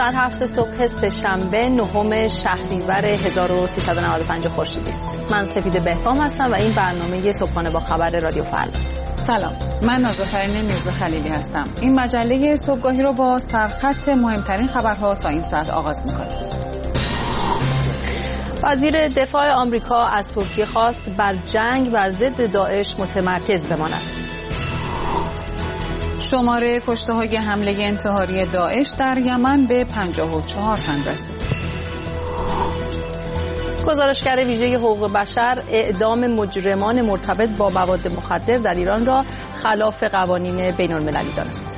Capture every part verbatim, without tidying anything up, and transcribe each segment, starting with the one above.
ساعت هفت صبح سه‌شنبه نهم شهریور هزار و سیصد و نود و پنج خورشیدی است. من سپید بهبام هستم و این برنامه صبحانه با خبر رادیو فردا. سلام، من نازافرین میرزا خلیلی هستم. این مجله صبحگاهی رو با سرخط مهمترین خبرها تا این ساعت آغاز می‌کنیم. وزیر دفاع آمریکا از ترکیه خواست بر جنگ بر ضد داعش متمرکز بماند. شماره کشته‌های حمله انتحاری داعش در یمن به پنجاه و چهار تن رسید. گزارشگر ویژه حقوق بشر اعدام مجرمان مرتبط با مواد مخدر در ایران را خلاف قوانین بین‌المللی دانست.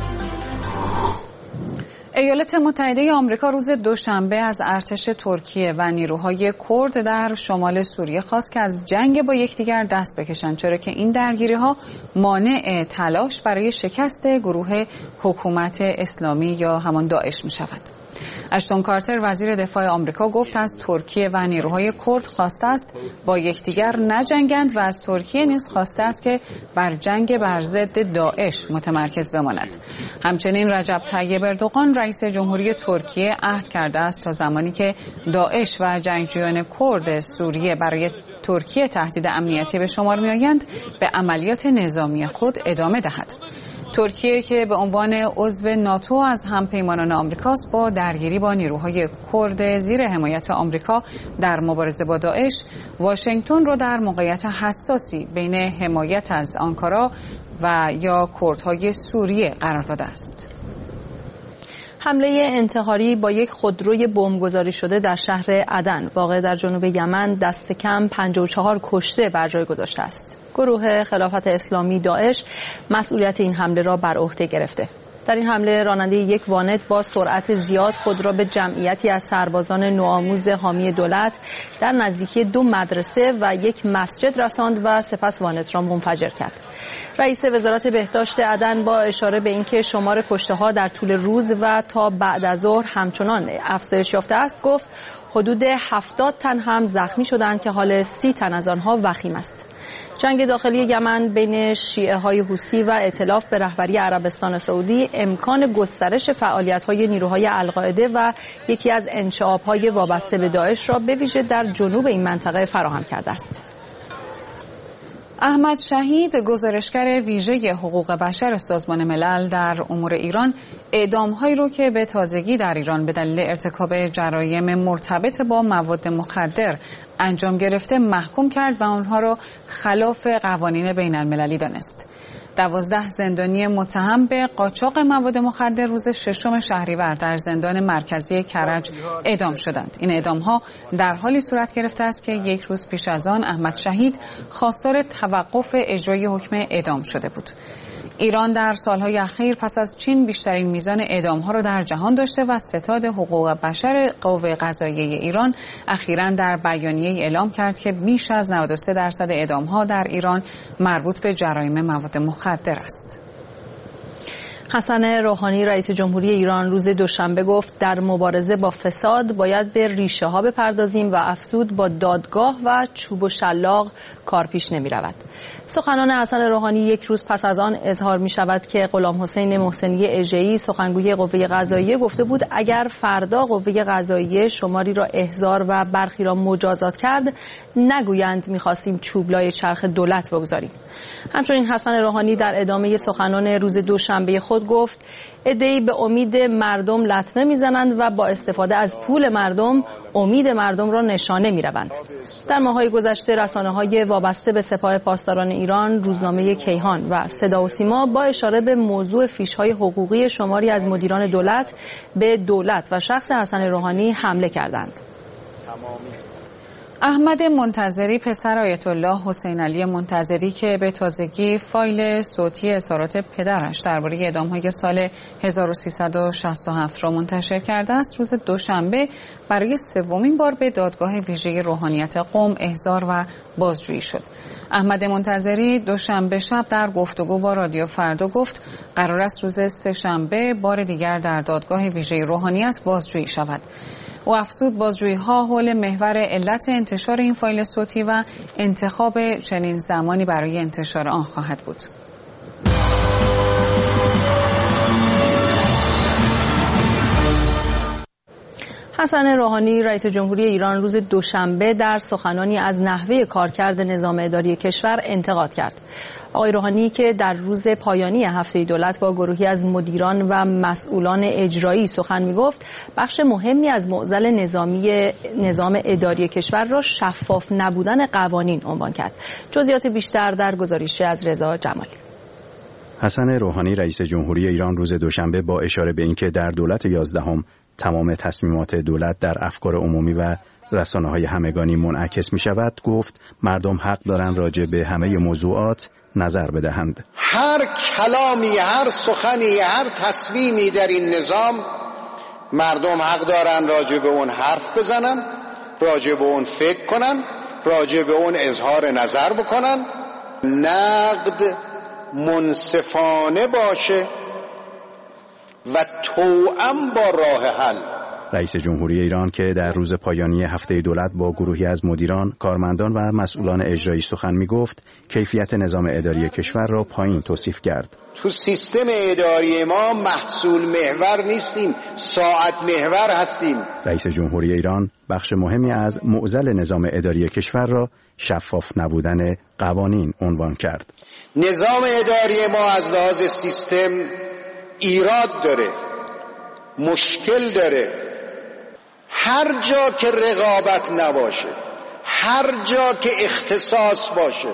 ایالات متحده آمریکا روز دوشنبه از ارتش ترکیه و نیروهای کرد در شمال سوریه خواست که از جنگ با یکدیگر دست بکشند، چرا که این درگیری‌ها مانع تلاش برای شکست گروه حکومت اسلامی یا همان داعش می‌شود. اشتون کارتر وزیر دفاع آمریکا گفت از ترکیه و نیروهای کرد خواسته است با یکدیگر نجنگند و از ترکیه نیز خواسته است که بر جنگ بر ضد داعش متمرکز بماند. همچنین رجب طیب اردوغان رئیس جمهوری ترکیه عهد کرده است تا زمانی که داعش و جنگجویان کرد سوریه برای ترکیه تهدید امنیتی به شمار می‌آیند به عملیات نظامی خود ادامه دهد. ترکیه که به عنوان عضو ناتو از همپیمانان آمریکاست با درگیری با نیروهای کرد زیر حمایت آمریکا در مبارزه با داعش، واشنگتن را در موقعیت حساسی بین حمایت از آنکارا و یا کردهای سوریه قرار داده است. حمله انتحاری با یک خودروی بمبگذاری شده در شهر عدن واقع در جنوب یمن دست کم پنجاه و چهار کشته بر جای گذاشته است. گروه خلافت اسلامی داعش مسئولیت این حمله را بر عهده گرفته. در این حمله راننده یک وانت با سرعت زیاد خود را به جمعیتی از سربازان نوآموز حامی دولت در نزدیکی دو مدرسه و یک مسجد رساند و سپس وانت را منفجر کرد. رئیس وزارت بهداشت عدن با اشاره به اینکه شمار کشته‌ها در طول روز و تا بعد از ظهر همچنان افزایش یافته است گفت حدود هفتاد تن هم زخمی شدند که حال سی تن از آنها وخیم است. جنگ داخلی یمن بین شیعه های حوثی و ائتلاف به رهبری عربستان سعودی امکان گسترش فعالیت های نیروهای القاعده و یکی از انشعاب های وابسته به داعش را به ویژه در جنوب این منطقه فراهم کرده است. احمد شهید، گزارشگر ویژه حقوق بشر سازمان ملل در امور ایران، اعدام‌هایی رو که به تازگی در ایران به دلیل ارتکاب جرایم مرتبط با مواد مخدر انجام گرفته محکوم کرد و آنها را خلاف قوانین بین‌المللی دانست. دوازده زندانی متهم به قاچاق مواد مخدر روز ششم شهریور در زندان مرکزی کرج اعدام شدند. این اعدام‌ها در حالی صورت گرفته است که یک روز پیش از آن احمد شهید خواستار توقف اجرای حکم اعدام شده بود. ایران در سالهای اخیر پس از چین بیشترین میزان اعدام‌ها را در جهان داشته و ستاد حقوق بشر قوه قضاییه ایران اخیراً در بیانیه‌ای اعلام کرد که بیش از نود و سه درصد اعدام‌ها در ایران مربوط به جرایم مواد مخدر است. حسن روحانی رئیس جمهوری ایران روز دوشنبه گفت در مبارزه با فساد باید به ریشه ها بپردازیم و افزود با دادگاه و چوب و شلاق کار پیش نمی رود. سخنان حسن روحانی یک روز پس از آن اظهار می شود که غلام حسین محسنی اژه‌ای سخنگوی قوه قضاییه گفته بود اگر فردا قوه قضاییه شماری را احضار و برخی را مجازات کرد نگویند می‌خواستیم چوبلای چرخ دولت بگذاریم. همچنین حسن روحانی در ادامه سخنان روز دوشنبه خود گفت عده‌ای به امید مردم لطمه میزنند و با استفاده از پول مردم امید مردم را نشانه میروند. در ماه‌های گذشته رسانه‌های وابسته به سپاه پاسداران ایران، روزنامه کیهان و صدا و سیما با اشاره به موضوع فیش‌های حقوقی شماری از مدیران دولت به دولت و شخص حسن روحانی حمله کردند. احمد منتظری پسر آیت الله حسین علی منتظری که به تازگی فایل صوتی اظهارات پدرش درباره اعدام‌های سال هزار و سیصد و شصت و هفت را منتشر کرده است، روز دوشنبه برای سومین بار به دادگاه ویژه روحانیت قم احضار و بازجویی شد. احمد منتظری دوشنبه شب در گفتگو با رادیو فردا گفت قرار است روز سه‌شنبه بار دیگر در دادگاه ویژه روحانیت بازجویی شود. او افزود بازجویی‌ها حول محور علت انتشار این فایل صوتی و انتخاب چنین زمانی برای انتشار آن خواهد بود. حسن روحانی رئیس جمهوری ایران روز دوشنبه در سخنانی از نحوه کارکرد نظام اداری کشور انتقاد کرد. آقای روحانی که در روز پایانی هفته دولت با گروهی از مدیران و مسئولان اجرایی سخن می‌گفت، بخش مهمی از معضل نظامی نظام اداری کشور را شفاف نبودن قوانین عنوان کرد. جزئیات بیشتر در گزارش از رضا جمالی. حسن روحانی رئیس جمهوری ایران روز دوشنبه با اشاره به اینکه در دولت یازدهم تمام تصمیمات دولت در افکار عمومی و رسانه‌های همگانی منعکس می‌شود، گفت مردم حق دارند راجع به همه موضوعات نظر بدهند. هر کلامی، هر سخنی، هر تصمیمی در این نظام مردم حق دارند راجع به اون حرف بزنن، راجع به اون فکر کنن، راجع به اون اظهار نظر بکنن. نقد منصفانه باشه و توأم با راه حل. رئیس جمهوری ایران که در روز پایانی هفته دولت با گروهی از مدیران، کارمندان و مسئولان اجرایی سخن می‌گفت، کیفیت نظام اداری کشور را پایین توصیف کرد. تو سیستم اداری ما محصول محور نیستیم، ساعت محور هستیم. رئیس جمهوری ایران بخش مهمی از معضل نظام اداری کشور را شفاف نبودن قوانین عنوان کرد. نظام اداری ما از لحاظ سیستم ایراد داره، مشکل داره. هر جا که رقابت نباشه، هر جا که اختصاص باشه،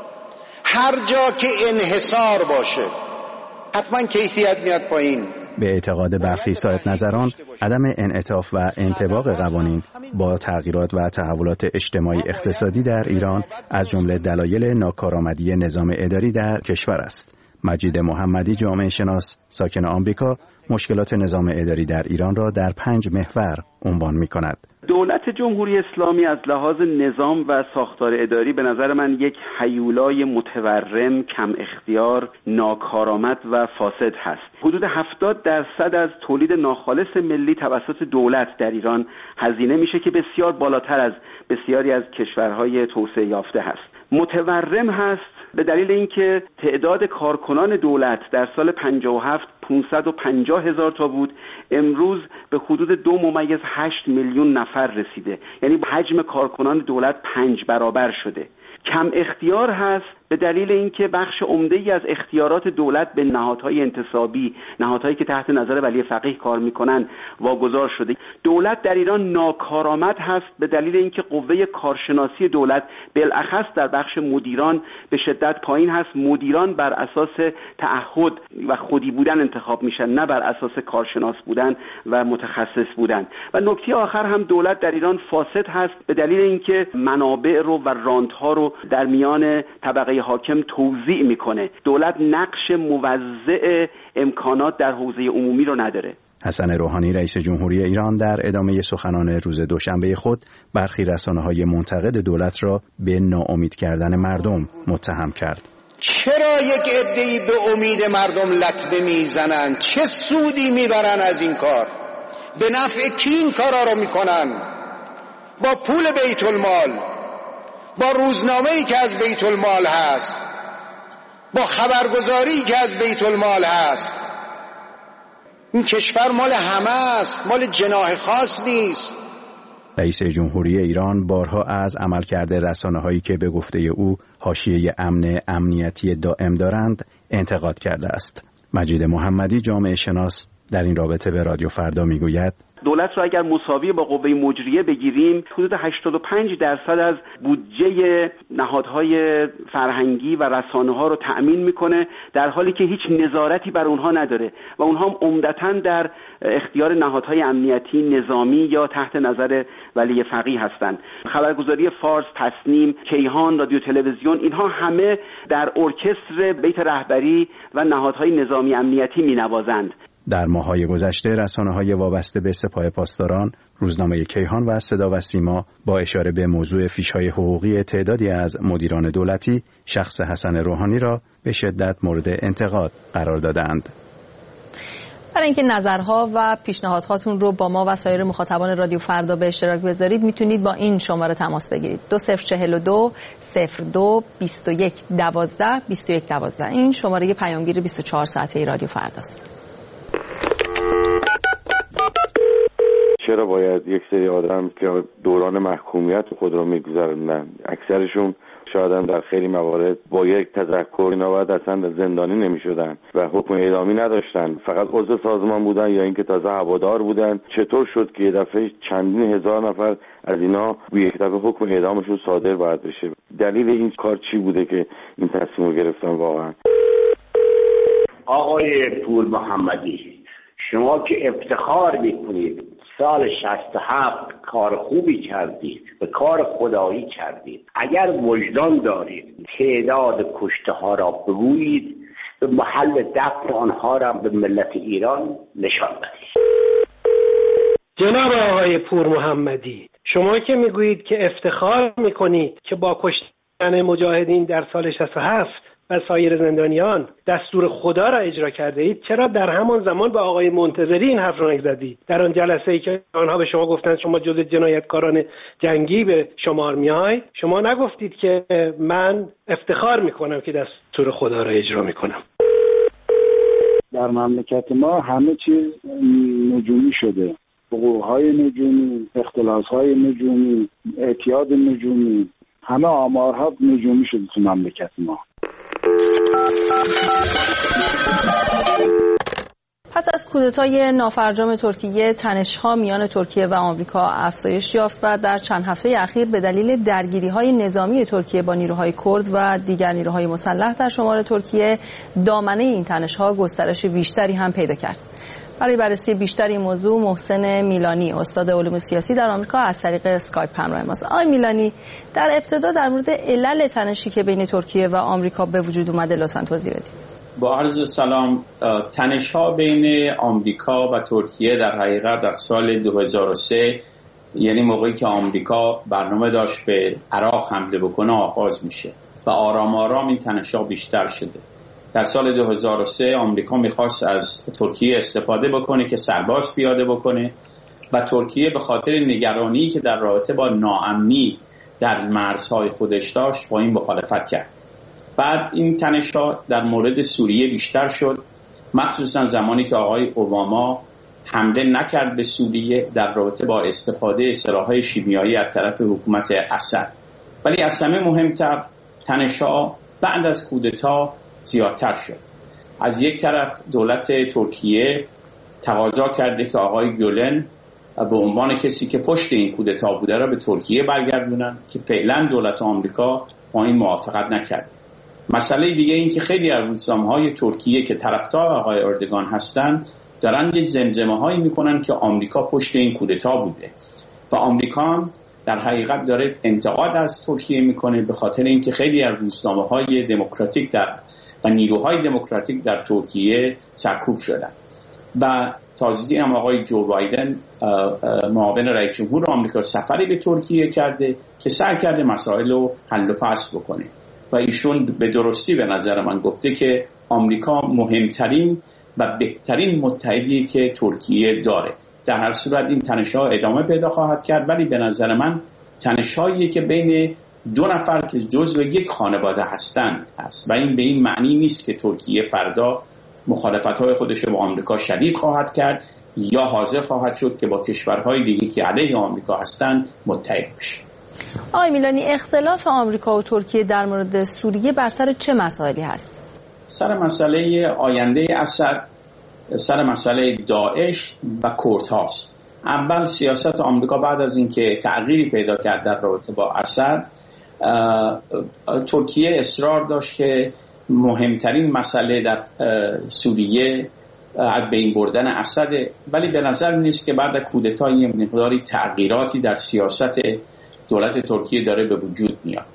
هر جا که انحصار باشه، حتما کیفیت میاد پایین. به اعتقاد برخی صاحب نظران، عدم انعطاف و انطباق قوانین با تغییرات و تحولات اجتماعی اقتصادی در ایران از جمله دلایل ناکارآمدی نظام اداری در کشور است. مجید محمدی جامعه شناس ساکن آمریکا مشکلات نظام اداری در ایران را در پنج محور عنوان می کند. دولت جمهوری اسلامی از لحاظ نظام و ساختار اداری به نظر من یک هیولای متورم، کم اختیار، ناکارآمد و فاسد هست. حدود هفتاد درصد از تولید ناخالص ملی توسط دولت در ایران هزینه میشه که بسیار بالاتر از بسیاری از کشورهای توسعه یافته هست. متورم هست به دلیل اینکه تعداد کارکنان دولت در سال پنجاه و هفت پانصد و پنجاه هزار تا بود، امروز به حدود دو ممیز هشت میلیون نفر رسیده. یعنی حجم کارکنان دولت پنج برابر شده. کم اختیار هست به دلیل اینکه بخش عمده‌ای از اختیارات دولت به نهادهای انتصابی، نهادهایی که تحت نظر ولی فقیه کار میکنن واگذار شده. دولت در ایران ناکارآمد هست به دلیل اینکه قوه کارشناسی دولت بالاخص در بخش مدیران به شدت پایین هست. مدیران بر اساس تعهد و خودی بودن انتخاب میشن، نه بر اساس کارشناس بودن و متخصص بودن. و نکته آخر هم دولت در ایران فاسد هست به دلیل اینکه منابع رو و رانت‌ها رو در میان طبقه حاکم توزیع میکنه. دولت نقش موزع امکانات در حوزه عمومی رو نداره. حسن روحانی رئیس جمهوری ایران در ادامه سخنان روز دوشنبه خود برخی رسانه‌های منتقد دولت را به ناامید کردن مردم متهم کرد. چرا یک عده‌ای به امید مردم لطمه میزنن؟ چه سودی میبرن از این کار؟ به نفع کی این کارا رو میکنن؟ با پول بیت المال، با روزنامه‌ای که از بیت المال هست، با خبرگزاری که از بیت المال هست. این کشور مال همه است، مال جناح خاص نیست. رئیس جمهوری ایران بارها از عملکرد رسانه‌هایی که به گفته او حاشیه امن امنیتی دائم دارند انتقاد کرده است. مجید محمدی جامعه شناس در این رابطه به رادیو فردا میگوید دولت را اگر مساوی با قوه مجریه بگیریم، حدود هشتاد و پنج درصد از بودجه نهادهای فرهنگی و رسانه‌ها رو تأمین میکنه، در حالی که هیچ نظارتی بر اونها نداره و اونها هم عمدتاً در اختیار نهادهای امنیتی نظامی یا تحت نظر ولی فقیه هستند. خبرگزاری فارس، تصنیم، کیهان، رادیو تلویزیون، اینها همه در ارکستر بیت رهبری و نهادهای نظامی امنیتی مینوازند. در ماه‌های گذشته رسانه‌های وابسته به سپاه پاسداران، روزنامه کیهان و صدا و سیما با اشاره به موضوع فیش‌های حقوقی تعدادی از مدیران دولتی شخص حسن روحانی را به شدت مورد انتقاد قرار دادند. برای اینکه نظرها و پیشنهادهاتون رو با ما و سایر مخاطبان رادیو فردا به اشتراک بذارید، میتونید با این شماره تماس بگیرید: دو صفر چهل و دو صفر دو بیست و یک دوازده بیست و یک دوازده. این شماره پیامگیر بیست و چهار ساعته رادیو فرداست. چرا باید یک سری آدم که دوران محکومیت خود را میگذرونن، اکثرشون شاید هم در خیلی موارد با یک تذکر اینا باید اصلا زندانی نمیشدن و حکم اعدامی نداشتن، فقط عضو سازمان بودن یا اینکه تازه هوادار بودن. چطور شد که یه دفعه چندین هزار نفر از اینا یک دفعه حکم اعدامشون صادر باید بشه؟ دلیل این کار چی بوده که این تصمیم رو گرفتن واقعا؟ آقای پور محمدی، شما که افتخار میکنید سال شصت و هفت کار خوبی کردید، به کار خدایی کردید، اگر وجدان دارید تعداد کشته ها را بگویید، به محل دفن آنها را به ملت ایران نشان دهید. جناب آقای پور محمدی، شما که میگویید که افتخار میکنید که با کشتن مجاهدین در سال شصت و هفت و سایر زندانیان دستور خدا را اجرا کرده اید، چرا در همان زمان با آقای منتظری این حرف را نزدید؟ در آن جلسه ای که آنها به شما گفتند شما جزء جنایتکاران جنگی به شمار میاید، شما نگفتید که من افتخار میکنم که دستور خدا را اجرا میکنم؟ در مملکت ما همه چیز نجومی شده، حقوقهای نجومی، اختلاسهای نجومی، اعتیاد نجومی، همه آمارها نجومی شده تو مملکت ما. پس از کودتای نافرجام ترکیه، تنش‌ها میان ترکیه و آمریکا افزایش یافت و در چند هفته اخیر به دلیل درگیری‌های نظامی ترکیه با نیروهای کرد و دیگر نیروهای مسلح در شمال ترکیه، دامنه این تنش‌ها گسترش بیشتری هم پیدا کرد. برای بررسی بیشتر این موضوع محسن میلانی، استاد علوم سیاسی در آمریکا، از طریق اسکایپ همراه ماست. آقای میلانی، در ابتدا در مورد علل تنشی که بین ترکیه و آمریکا به وجود اومده لطفاً توضیح بدید. با عرض سلام، تنش‌ها بین آمریکا و ترکیه در حقیقت در سال دو هزار و سه، یعنی موقعی که آمریکا برنامه داشت به عراق حمله بکنه، آغاز میشه و آرام آرام این تنش‌ها بیشتر شده. در سال دو هزار و سه آمریکا میخواست از ترکیه استفاده بکنه که سرباز پیاده بکنه و ترکیه به خاطر نگرانی که در رابطه با ناامنی در مرزهای خودش داشت با این مخالفت کرد. بعد این تنش‌ها در مورد سوریه بیشتر شد، مخصوصا زمانی که آقای اوباما حمله نکرد به سوریه در رابطه با استفاده سلاح‌های شیمیایی از طرف حکومت اسد. ولی از همه مهمتر تنش‌ها بعد از کودتا زیادتر شد. از یک طرف دولت ترکیه تقاضا کرده که آقای گولن به عنوان کسی که پشت این کودتا بوده را به ترکیه برگردونن که فعلا دولت آمریکا با این موافقت نکرد. مسئله دیگه این که خیلی از روزنامه‌های ترکیه که طرفدار آقای اردوغان هستند دارن یه زمزمه‌هایی میکنن که آمریکا پشت این کودتا بوده و آمریکا در حقیقت داره انتقاد از ترکیه میکنه به خاطر اینکه خیلی از روزنامه‌های دموکراتیک در و نیروهای دموکراتیک در ترکیه سرکوب شدن. و تازگی هم آقای جو بایدن معاون رئیس جمهور آمریکا سفری به ترکیه کرده که سعی کرده مسائل رو حل و فصل بکنه و ایشون به درستی به نظر من گفته که آمریکا مهمترین و بهترین متحدی که ترکیه داره. در هر صورت این تنش‌ها ادامه پیدا خواهد کرد، ولی به نظر من تنش‌هایی که بین دو نفر که جزو یک خانواده هستند هست و این به این معنی نیست که ترکیه فردا مخالفت‌های خودش با آمریکا شدید خواهد کرد یا حاضر خواهد شد که با کشورهای دیگه که علیه آمریکا هستند متحد بشه. آقای میلانی، اختلاف آمریکا و ترکیه در مورد سوریه بر سر چه مسائلی هست؟ سر مسئله آینده اسد، سر مسئله داعش و کرد هاست. اول سیاست آمریکا بعد از اینکه تغییری پیدا کرد در رابطه با اسد، ترکیه اصرار داشت که مهمترین مسئله در سوریه از بین بردن اسد، ولی به نظر نیست که بعد از کودتا یه مقداری تغییراتی در سیاست دولت ترکیه داره به وجود میاد.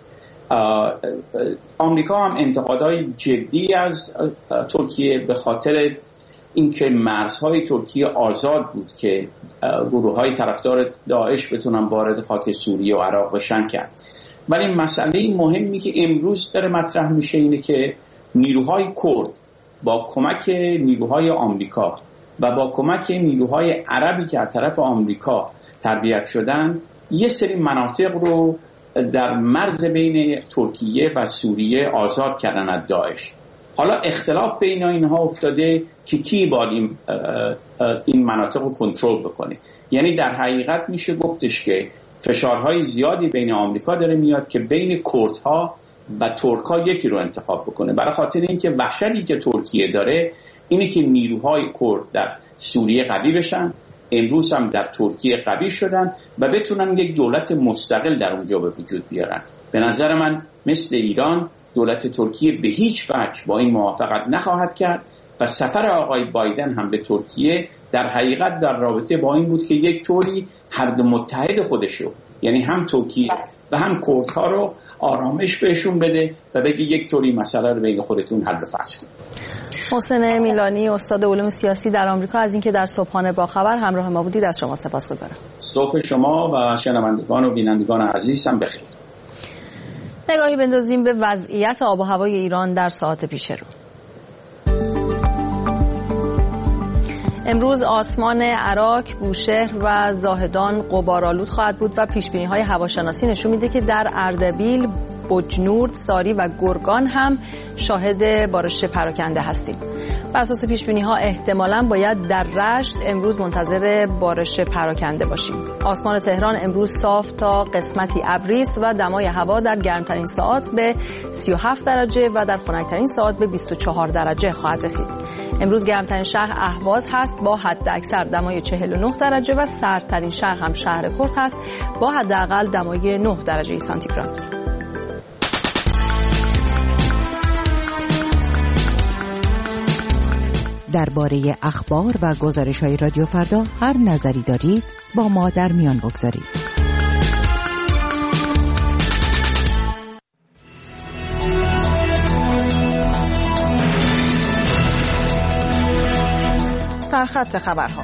آمریکا هم انتقادهای جدی از ترکیه به خاطر اینکه مرزهای ترکیه آزاد بود که گروه‌های طرفدار داعش بتونن وارد خاک سوریه و عراق بشن کرد. ولی مسئله مهمی که امروز داره مطرح میشه اینه که نیروهای کرد با کمک نیروهای آمریکا و با کمک نیروهای عربی که از طرف آمریکا تربیت شدن یه سری مناطق رو در مرز بین ترکیه و سوریه آزاد کردن از داعش. حالا اختلاف بین اینها افتاده که کی باید این, این مناطق رو کنترل بکنه. یعنی در حقیقت میشه گفتش که فشارهای زیادی بین آمریکا داره میاد که بین کردها و ترک‌ها یکی رو انتخاب بکنه، برای خاطر اینکه وحشتی که ترکیه داره اینه که نیروهای کرد در سوریه قوی بشن، امروز هم در ترکیه قوی شدن و بتونن یک دولت مستقل در اونجا به وجود بیارن. به نظر من مثل ایران دولت ترکیه به هیچ وجه با این موافقت نخواهد کرد و سفر آقای بایدن هم به ترکیه در حقیقت در رابطه با این بود که یک طوری هر دو متحد خودشو، یعنی هم ترکیه و هم کردها رو آرامش بهشون بده و بگی یک طوری مسئله رو بین خودتون حل و فصل کنید. محسن میلانی، استاد علوم سیاسی در آمریکا، از اینکه در صبحانه با خبر همراه ما بودید از شما سپاسگزارم. صبح شما و شنوندگان و بینندگان عزیزم بخیر. نگاهی بندازیم به وضعیت آب و هوای ایران در ساعات پیش رو. امروز آسمان عراق، بوشهر و زاهدان غبارآلود خواهد بود و پیشبینی‌های هواشناسی نشون میده که در اردبیل، بجنورد، ساری و گرگان هم شاهد بارش پراکنده هستیم. بر اساس پیشبینی‌ها احتمالاً باید در رشت امروز منتظر بارش پراکنده باشیم. آسمان تهران امروز صاف تا قسمتی ابری است و دمای هوا در گرمترین ساعات به سی و هفت درجه و در خنک‌ترین ساعات به بیست و چهار درجه خواهد رسید. امروز گرمترین شهر اهواز هست با حداکثر دمای چهل و نه درجه و سردترین شهر هم شهر کرد هست با حداقل دمای نه درجه سانتیگراد. درباره اخبار و گزارش‌های رادیو فردا هر نظری دارید با ما در میان بگذارید. سرخط خبرها.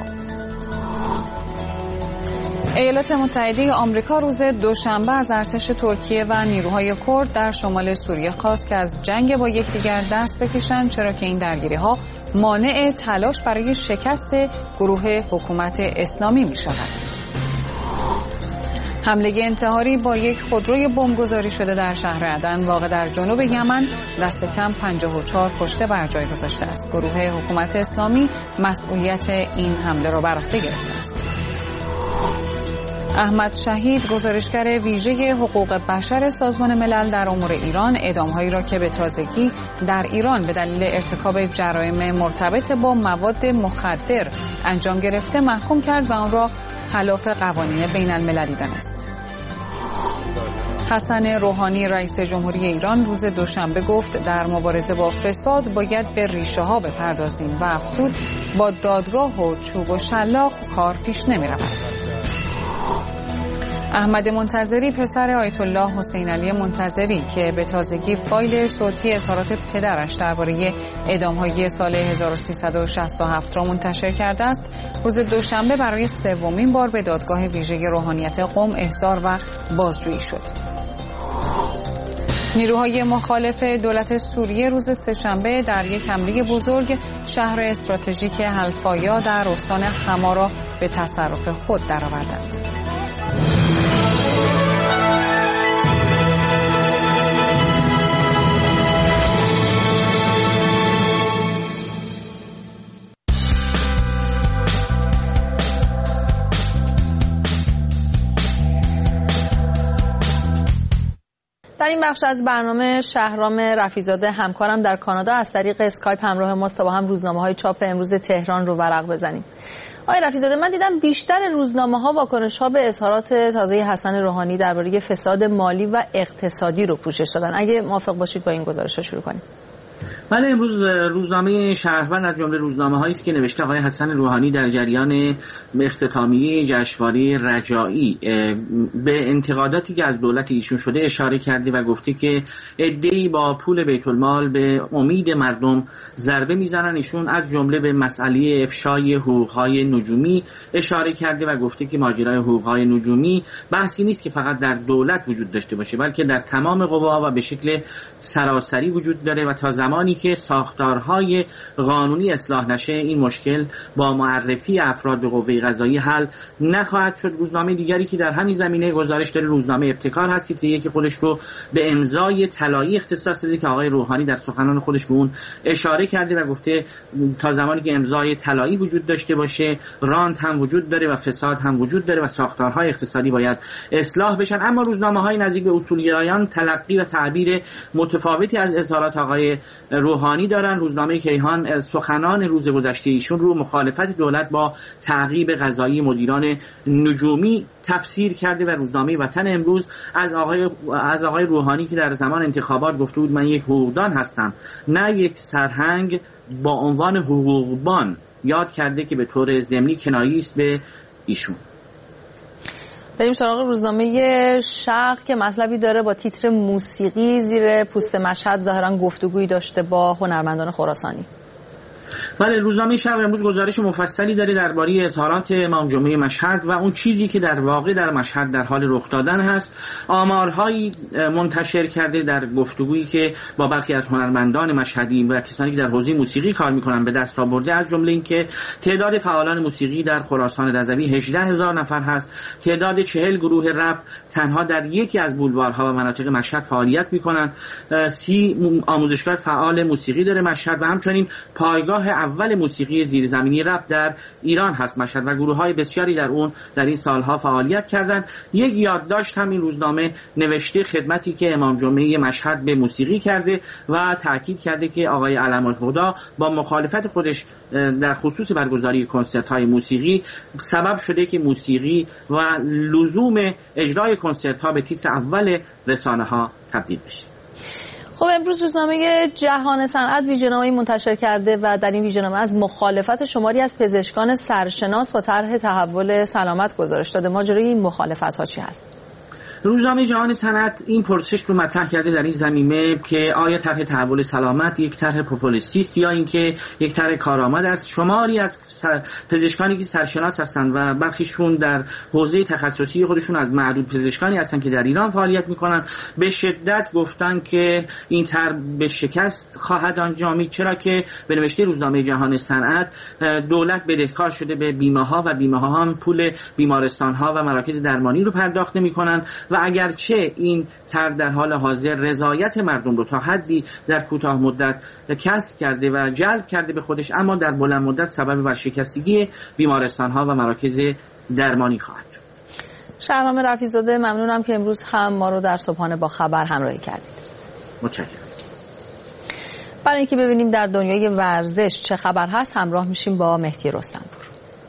ایالات متحده آمریکا روز دوشنبه از ارتش ترکیه و نیروهای کرد در شمال سوریه خواست که از جنگ با یکدیگر دست بکشند، چرا که این درگیری‌ها مانع تلاش برای شکست گروه حکومت اسلامی می‌شود. حمله انتحاری با یک خودروی بمبگذاری شده در شهر عدن واقع در جنوب یمن دست کم پنجاه و چهار کشته بر جای گذاشته است. گروه حکومت اسلامی مسئولیت این حمله را بر عهده گرفته است. احمد شهید، گزارشگر ویژه حقوق بشر سازمان ملل در امور ایران، اعدام‌هایی را که به تازگی در ایران به دلیل ارتکاب جرایم مرتبط با مواد مخدر انجام گرفته محکوم کرد و آن را خلاف قوانین بین المللی دانست. حسن روحانی، رئیس جمهوری ایران، روز دوشنبه گفت در مبارزه با فساد باید به ریشه ها بپردازیم و افزود با دادگاه و چوب و شلاق کار پیش نمی رود. احمد منتظری، پسر آیت الله حسین علی منتظری که به تازگی فایل صوتی اظهارات پدرش درباره اعدام‌های سال هزار و سیصد و شصت و هفت را منتشر کرده است، روز دوشنبه برای سومین بار به دادگاه ویژه روحانیت قم احضار و بازجویی شد. نیروهای مخالف دولت سوریه روز سه‌شنبه در یک حمله بزرگ شهر استراتژیک حلفایا در استان حما را به تصرف خود درآوردند. در این بخش از برنامه شهرام رفیع‌زاده همکارم در کانادا از طریق اسکایپ همراه ماست تا با هم روزنامه‌های چاپ امروز تهران رو ورق بزنیم. آقای رفیع‌زاده، من دیدم بیشتر روزنامه‌ها واکنش‌ها به اظهارات تازه حسن روحانی درباره فساد مالی و اقتصادی رو پوشش دادن. اگه موافق باشید با این گزارش‌ها شروع کنیم. بله، امروز روزنامه شهروند از جمله روزنامه‌هایی است که نوشته آقای حسن روحانی در جریان اختتامیه جشنواره رجایی به انتقاداتی که از دولت ایشون شده اشاره کرده و گفته که عده‌ای با پول بیت المال به امید مردم ضربه میزنن. ایشون از جمله به مسئله افشای حقوق‌های نجومی اشاره کرده و گفته که ماجرای حقوق‌های نجومی بحثی نیست که فقط در دولت وجود داشته باشه، بلکه در تمام قوا و به شکل سراسری وجود داره و تا زمانی زمانی که ساختارهای قانونی اصلاح نشه این مشکل با معرفی افراد به قوه قضاییه حل نخواهد شد. روزنامه دیگری که در همین زمینه گزارش داره روزنامه ابتکار هست که یکی خودش رو به امضای طلایی اختصاص داده که آقای روحانی در سخنان خودش به اون اشاره کرده و گفته تا زمانی که امضای طلایی وجود داشته باشه رانت هم وجود داره و فساد هم وجود داره و ساختارهای اقتصادی باید اصلاح بشن. اما روزنامه‌های نزدیک به اصولگرایان تلقی و تعبیر متفاوتی از اظهارات آقای روحانی دارن. روزنامه کیهان سخنان روز گذشته ایشون رو مخالفت دولت با تعقیب قضایی مدیران نجومی تفسیر کرده و روزنامه وطن امروز از آقای از آقای روحانی که در زمان انتخابات گفته بود من یک حقوقدان هستم نه یک سرهنگ با عنوان حقوقبان یاد کرده که به طور ضمنی کنایه‌ای است به ایشون. بریم سراغ روزنامه شرق که مطلبی داره با تیتر موسیقی زیر پوست مشهد ظاهرا گفتگویی داشته با هنرمندان خراسانی. بله، روزنامه شرق امروز گزارش مفصلی داره درباره اظهارات امام جمعه مشهد و اون چیزی که در واقع در مشهد در حال رخ دادن هست. آمارهایی منتشر کرده در گفتگویی که با برخی از هنرمندان مشهدی و کسانی که در حوزه موسیقی کار میکنن به دست آورده، از جمله اینکه تعداد فعالان موسیقی در خراسان رضوی هجده هزار نفر هست. تعداد چهل گروه رپ تنها در یکی از بولوارها و مناطق مشهد فعالیت میکنن. سی آموزشگاه فعال موسیقی داره مشهد و همچنین پایگاه اول موسیقی زیرزمینی رپ در ایران هست مشهد و گروه‌های بسیاری در اون در این سالها فعالیت کردند. یک یادداشت هم این روزنامه نوشته خدمتی که امام جمعه مشهد به موسیقی کرده و تاکید کرده که آقای علم الهدی با مخالفت خودش در خصوص برگزاری کنسرت‌های موسیقی سبب شده که موسیقی و لزوم اجرای کنسرت‌ها به تیتر اول رسانه‌ها تبدیل بشه. خب امروز روزنامه جهان صنعت ویژه‌نامه‌ای منتشر کرده و در این ویژه‌نامه از مخالفت شماری از پزشکان سرشناس با طرح تحول سلامت گزارش داده. ماجرای این مخالفت‌ها چی هست؟ روزنامه جهان صنعت این پرسش رو مطرح کرده در این زمینه که آیا طرح تحول سلامت یک طرح پوپولیستی است یا اینکه یک طرح کارآمد است. شماری از پزشکانی که سرشناس هستند و بخششون در حوزه تخصصی خودشون از معدود پزشکانی هستند که در ایران فعالیت میکنن به شدت گفتن که این طرح به شکست خواهد انجامید، چرا که به نوشته روزنامه جهان صنعت دولت بدهکار شده به بیمه ها و بیمه ها هم پول بیمارستان ها و مراکز درمانی رو پرداخت نمیکنن و اگرچه این طرح در حال حاضر رضایت مردم رو تا حدی در کوتاه مدت کسب کرده و جلب کرده به خودش، اما در بلند مدت سبب ورشکستگی بیمارستان ها و مراکز درمانی خواهد شد. شهرام رفیع‌زاده، ممنونم که امروز هم ما رو در صبحانه با خبر همراهی کردید. متشکرم. برای اینکه ببینیم در دنیای ورزش چه خبر هست همراه میشیم با مهدی رستمپور.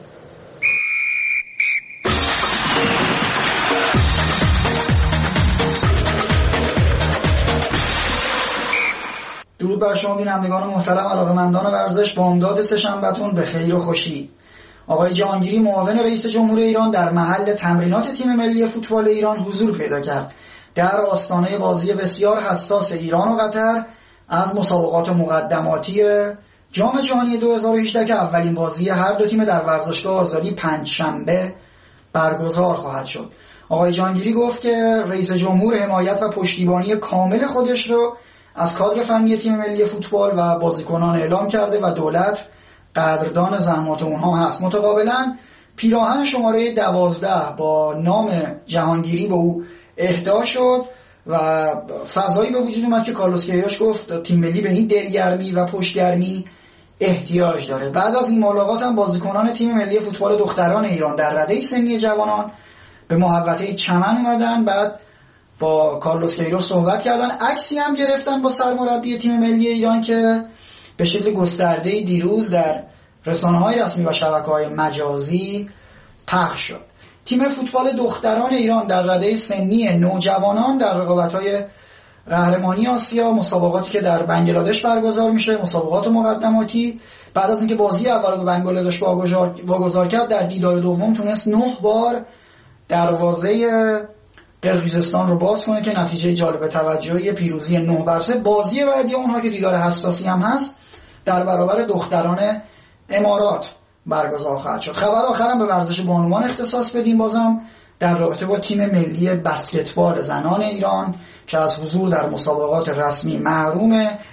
درود بر شما بینندگان محترم علاقه‌مندان ورزش. بامداد سه‌شنبه‌تون به خیر و خوشی. آقای جهانگیری معاون رئیس جمهور ایران در محل تمرینات تیم ملی فوتبال ایران حضور پیدا کرد. در آستانه بازی بسیار حساس ایران و قطر از مسابقات مقدماتی جام جهانی دو هزار و هجده که اولین بازی هر دو تیم در ورزشگاه آزادی پنجشنبه برگزار خواهد شد. آقای جهانگیری گفت که رئیس جمهور حمایت و پشتیبانی کامل خودش رو از کادر فنی تیم ملی فوتبال و بازیکنان اعلام کرده و دولت قدردان زحمات اونها هست. متقابلا پیراهن شماره دوازده با نام جهانگیری به او اهدا شد و فضایی به وجود اومد که کارلوس کیروش گفت تیم ملی به این دلگرمی و پشتگرمی احتیاج داره. بعد از این ملاقات هم بازیکنان تیم ملی فوتبال دختران ایران در رده سنی جوانان به محوطه چمن اومدن، بعد با کارلوس کیروش صحبت کردن، عکسی هم گرفتن با سرمربی تیم ملی ایران که به شکل گسترده دیروز در رسانه‌های رسمی و شبکه‌های مجازی پخش شد. تیم فوتبال دختران ایران در رده سنی نوجوانان در رقابت‌های قهرمانی آسیا، مسابقاتی که در بنگلادش برگزار میشه، مسابقات مقدماتی، بعد از اینکه بازی اول به بنگلادش واگذار کرد در دیدار دوم تونست نه بار دروازه قرقیزستان رو باز کنه که نتیجه جالب توجهی پیروزی نه بر سه. بازی بعدی اونها که دیدار حساسی هم هست در برابر دختران امارات برگزار خواهد شد. خبر آخرم به ورزش بانوان اختصاص بدیم، بازم در رابطه با تیم ملی بسکتبال زنان ایران که از حضور در مسابقات رسمی محرومه.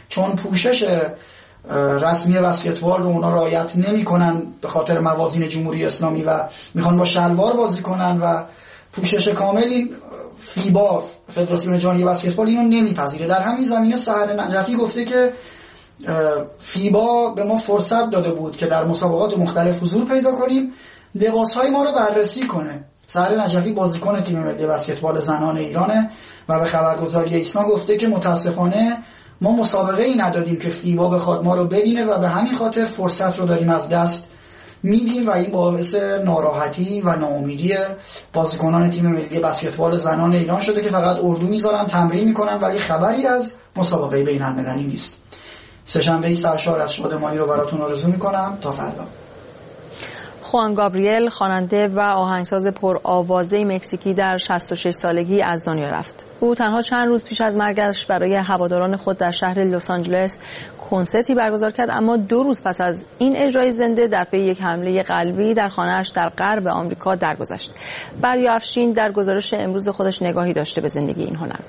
چون پوشش رسمی بسکتبال رو اونا رعایت نمی‌کنن به خاطر موازین جمهوری اسلامی و میخوان با شلوار بازی کنن و پوشش کامل، این فیبا فدراسیون جهانی بسکتبال اینو نمیپذیره. در همین زمینه سحر نجفی گفته که فیبا به ما فرصت داده بود که در مسابقات مختلف حضور پیدا کنیم، لباس‌های ما رو بررسی کنه. سحر نجفی بازیکن تیم ملی بسکتبال زنان ایرانه و به خبرگزاری ایسنا گفته که متاسفانه ما مسابقه ای ندادیم که فیبا بخواد ما رو ببینه و به همین خاطر فرصت رو داریم از دست میدیم و این باعث ناراحتی و ناامیدی بازیکنان تیم ملی بسکتبال زنان ایران شده که فقط اردو میذارن تمرین میکنن ولی خبری از مسابقه بین المللی نیست. سه‌شنبه سرشار از شادمانی رو براتون آرزو میکنم. تا فردا. خوان گابریل، خواننده و آهنگساز پرآوازه مکزیکی، در شصت و شش سالگی از دنیا رفت. او تنها چند روز پیش از مرگش برای هواداران خود در شهر لس آنجلس کنسرتی برگزار کرد، اما دو روز پس از این اجرای زنده در پی یک حمله قلبی در خانه‌اش در غرب آمریکا درگذشت. بریا افشین در گزارش امروز خودش نگاهی داشته به زندگی این هنرمند.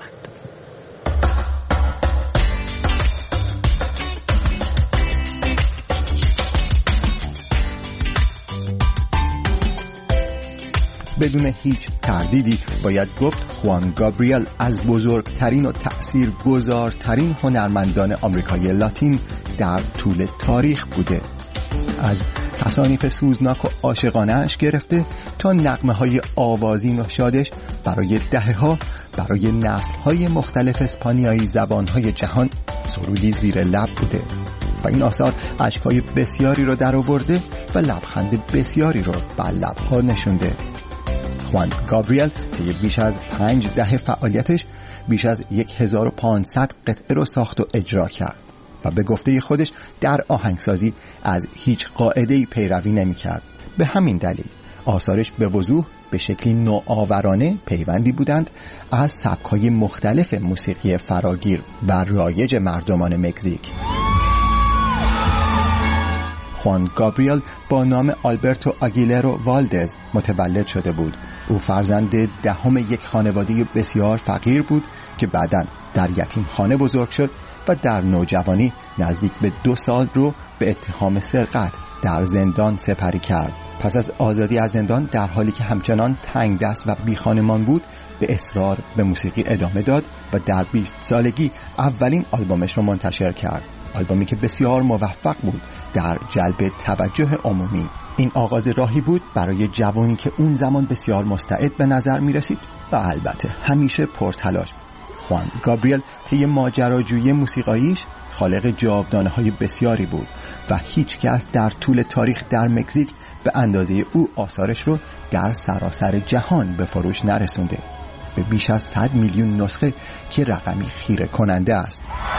بدون هیچ تردیدی باید گفت خوان گابریل از بزرگترین و تأثیرگذارترین هنرمندان آمریکای لاتین در طول تاریخ بوده. از تصانیف سوزناک و عاشقانه‌اش گرفته تا نغمه‌های آوازین و شادش برای دهه‌ها برای نسل‌های مختلف اسپانیایی زبان‌های جهان سرودی زیر لب بوده و این آثار اشک‌های بسیاری رو در آورده و لبخند بسیاری رو بر لب‌ها نشونده. خوان گابریل طی بیش از پنج دهه فعالیتش بیش از هزار و پانصد قطعه رو ساخت و اجرا کرد و به گفته خودش در آهنگسازی از هیچ قاعده‌ای پیروی نمی‌کرد. به همین دلیل آثارش به وضوح به شکلی نوآورانه پیوندی بودند از سبک‌های مختلف موسیقی فراگیر و رایج مردمان مکزیک. خوان گابریل با نام آلبرتو آگیلرو والدز متولد شده بود. او فرزند دهم یک خانواده بسیار فقیر بود که بعداً در یتیم خانه بزرگ شد و در نوجوانی نزدیک به دو سال رو به اتهام سرقت در زندان سپری کرد. پس از آزادی از زندان در حالی که همچنان تنگ دست و بی خانمان بود به اصرار به موسیقی ادامه داد و در بیست سالگی اولین آلبومش رو منتشر کرد. آلبومی که بسیار موفق بود در جلب توجه عمومی. این آغاز راهی بود برای جوانی که اون زمان بسیار مستعد به نظر می رسید و البته همیشه پرتلاش. خوان گابریل طی ماجراجویی موسیقاییش خالق جاودانه‌های بسیاری بود و هیچ کس در طول تاریخ در مکزیک به اندازه او آثارش رو در سراسر جهان به فروش نرسونده، به بیش از صد میلیون نسخه که رقمی خیره کننده است.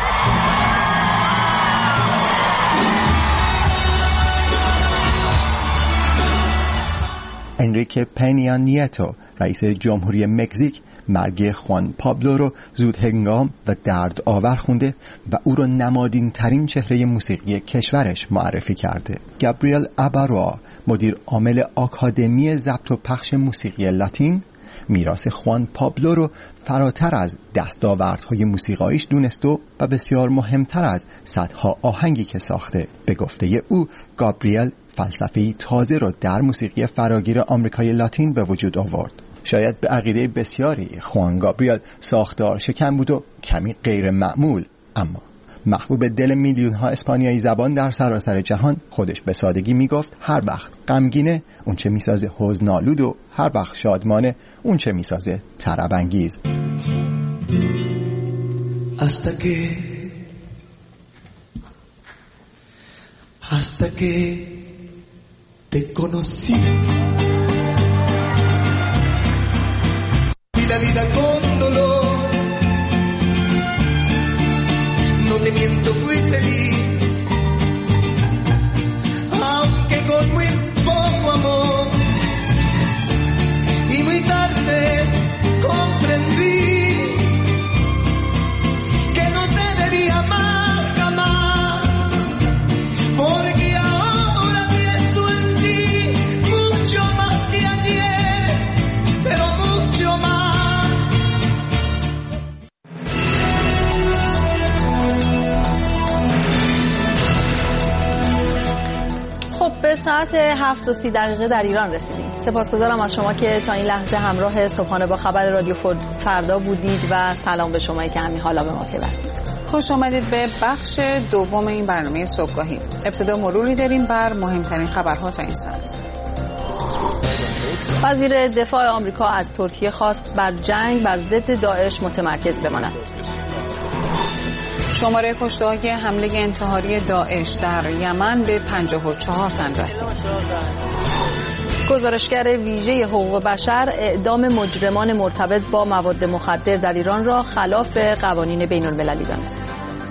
انریکه پنیا نیتو، رئیس جمهوری مکزیک، مرگ خوان پابلو رو زود هنگام و درد آور خونده و او رو نمادین ترین چهره موسیقی کشورش معرفی کرده. گابریل اباروا، مدیر عامل آکادمی ضبط و پخش موسیقی لاتین، میراث خوان پابلو رو فراتر از دستاوردهای موسیقاییش دونست و بسیار مهمتر از صدها آهنگی که ساخته. به گفته او گابریل فلسفه‌ای تازه رو در موسیقی فراگیر آمریکای لاتین به وجود آورد. شاید به عقیده بسیاری خوان گابریل ساختار شکن بود و کمی غیر معمول، اما محبوب دل میلیون ها اسپانیایی زبان در سراسر جهان، خودش به سادگی میگفت هر وقت غمگینه اون چه میسازه حزن‌آلود و هر وقت شادمانه اون چه میسازه طرب انگیز. hasta que hasta que te conocí y la vida con dolor, no te miento, fui feliz, aunque con muy poco amor, y muy tarde comprendí que no te debía amar jamás, porque ahora pienso en ti mucho más que ayer, pero mucho más. به ساعت هفت و سی دقیقه در ایران رسیدیم. سپاسگزارم از شما که تا این لحظه همراه صبحانه با خبر رادیو فردا بودید و سلام به شمایی که همین حالا به ما پیوستید. خوش آمدید به بخش دوم این برنامه صبحگاهی. ابتدا مروری داریم بر مهمترین خبرها تا این ساعت. وزیر دفاع آمریکا از ترکیه خواست بر جنگ بر ضد داعش متمرکز بماند. شماره کشته‌های حمله انتحاری داعش در یمن به پنجاه و چهار تن رسید. گزارشگر ویژه حقوق بشر اعدام مجرمان مرتبط با مواد مخدر در ایران را خلاف قوانین بین‌المللی دانست.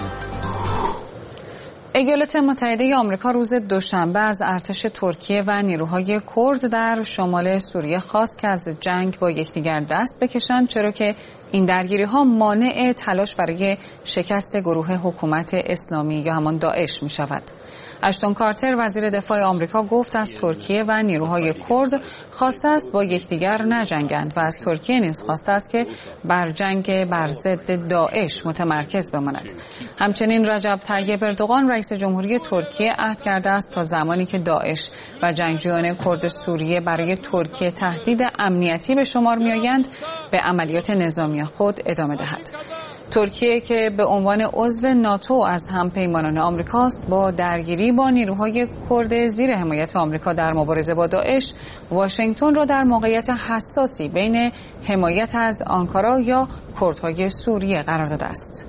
ایالات متحده آمریکا روز دوشنبه از ارتش ترکیه و نیروهای کرد در شمال سوریه خواست که از جنگ با یکدیگر دست بکشند، چرا که این درگیری‌ها مانع تلاش برای شکست گروه حکومت اسلامی یا همان داعش می‌شود. اشتون کارتر وزیر دفاع آمریکا گفت از ترکیه و نیروهای کرد خواسته است با یکدیگر نجنگند و از ترکیه نیز خواسته است که بر جنگ بر ضد داعش متمرکز بماند. همچنین رجب طیب اردوغان رئیس جمهوری ترکیه عهد کرده است تا زمانی که داعش و جنگجویان کرد سوریه برای ترکیه تهدید امنیتی به شمار می‌آیند به عملیات نظامی خود ادامه دهد. ترکیه که به عنوان عضو ناتو از همپیمانان آمریکاست، با درگیری با نیروهای کرد زیر حمایت آمریکا در مبارزه با داعش، واشنگتن را در موقعیت حساسی بین حمایت از آنکارا یا کردهای سوریه قرار داده است.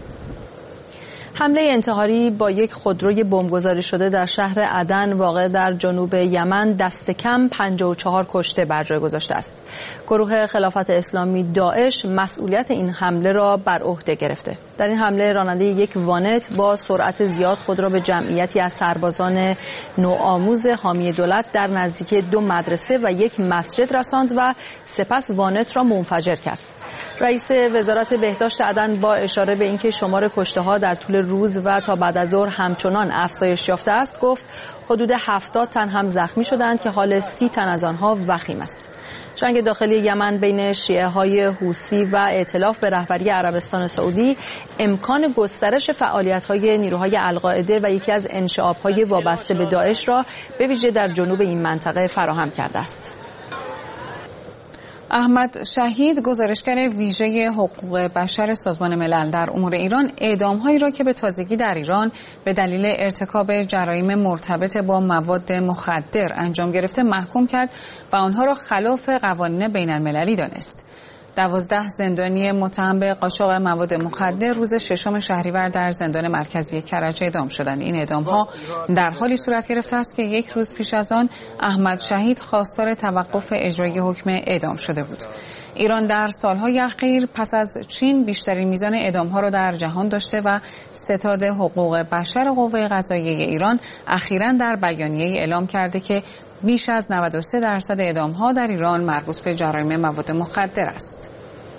حمله انتحاری با یک خودروی بمبگذاری شده در شهر عدن واقع در جنوب یمن دست کم پنجاه و چهار کشته بر جای گذاشته است. گروه خلافت اسلامی داعش مسئولیت این حمله را بر عهده گرفته. در این حمله راننده یک وانت با سرعت زیاد خود را به جمعیتی از سربازان نوآموز حامی دولت در نزدیکی دو مدرسه و یک مسجد رساند و سپس وانت را منفجر کرد. رئیس وزارت بهداشت عدن با اشاره به اینکه شمار کشته‌ها در طول روز و تا بعد از ظهر همچنان افزایش یافته است، گفت حدود هفتاد تن هم زخمی شدند که حال سی تن از آنها وخیم است. جنگ داخلی یمن بین شیعه‌های حوثی و ائتلاف به رهبری عربستان سعودی امکان گسترش فعالیت‌های نیروهای القاعده و یکی از انشعاب‌های وابسته به داعش را به ویژه در جنوب این منطقه فراهم کرده است. احمد شهید، گزارشگر ویژه حقوق بشر سازمان ملل در امور ایران، اعدام‌هایی را که به تازگی در ایران به دلیل ارتکاب جرایم مرتبط با مواد مخدر انجام گرفته محکوم کرد و آنها را خلاف قوانین بین‌المللی دانست. دوازده زندانی متهم به قاچاق مواد مخدر روز ششم شهریور در زندان مرکزی کرج اعدام شدند. این اعدام‌ها در حالی صورت گرفته است که یک روز پیش از آن احمد شهید خواستار توقف اجرای حکم اعدام شده بود. ایران در سالهای اخیر پس از چین بیشترین میزان اعدام‌ها را در جهان داشته و ستاد حقوق بشر قوه قضاییه ایران اخیراً در بیانیه‌ای اعلام کرده که بیش از نود و سه درصد اعدام‌ها در ایران مربوط به جرایم مواد مخدر است.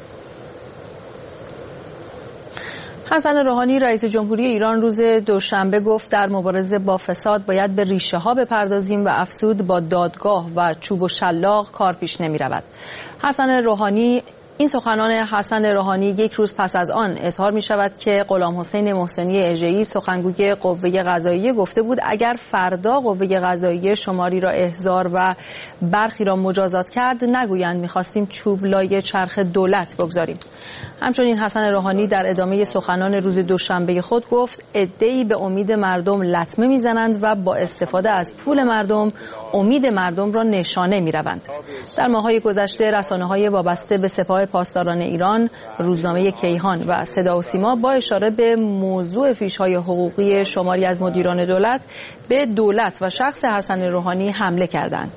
حسن روحانی رئیس جمهوری ایران روز دوشنبه گفت در مبارزه با فساد باید به ریشه ها بپردازیم و افسود با دادگاه و چوب و شلاق کار پیش نمی رود. حسن روحانی این سخنان حسن روحانی یک روز پس از آن اظهار می شود که غلام حسین محسنی اژه‌ای سخنگوی قوه قضاییه گفته بود اگر فردا قوه قضاییه شماری را احضار و برخی را مجازات کرد نگویند می‌خواستیم چوب لای چرخ دولت بگذاریم. همچنین حسن روحانی در ادامه سخنان روز دوشنبه خود گفت عده‌ای به امید مردم لطمه می‌زنند و با استفاده از پول مردم امید مردم را نشانه می‌روند. در ماه‌های گذشته رسانه‌های وابسته به سپاه پاسداران ایران، روزنامه کیهان و صدا و سیما با اشاره به موضوع فیش‌های حقوقی شماری از مدیران دولت به دولت و شخص حسن روحانی حمله کردند.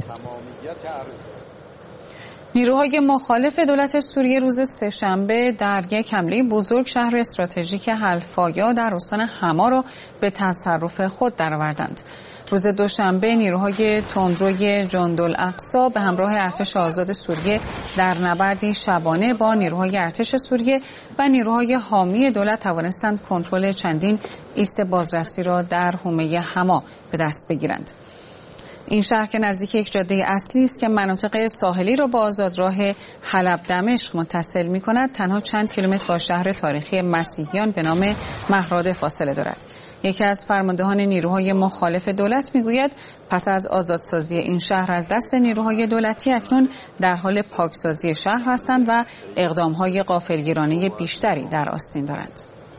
نیروهای مخالف دولت سوریه روز سه‌شنبه در یک حمله بزرگ شهر استراتژیک حلفایا در استان حما را به تصرف خود درآوردند. روز دوشنبه نیروهای تندروی جندالاقصی به همراه ارتش آزاد سوریه در نبردی شبانه با نیروهای ارتش سوریه و نیروهای حامی دولت توانستند کنترل چندین ایست بازرسی را در حومه حما به دست بگیرند. این شهر که نزدیک یک جاده اصلی است که مناطق ساحلی را با آزادراه حلب دمشق متصل می‌کند، تنها چند کیلومتر با شهر تاریخی مسیحیان به نام مهراد فاصله دارد. یکی از فرماندهان نیروهای مخالف دولت میگوید پس از آزادسازی این شهر از دست نیروهای دولتی اکنون در حال پاکسازی شهر هستند و اقدامهای غافلگیرانه بیشتری در آستین دارند.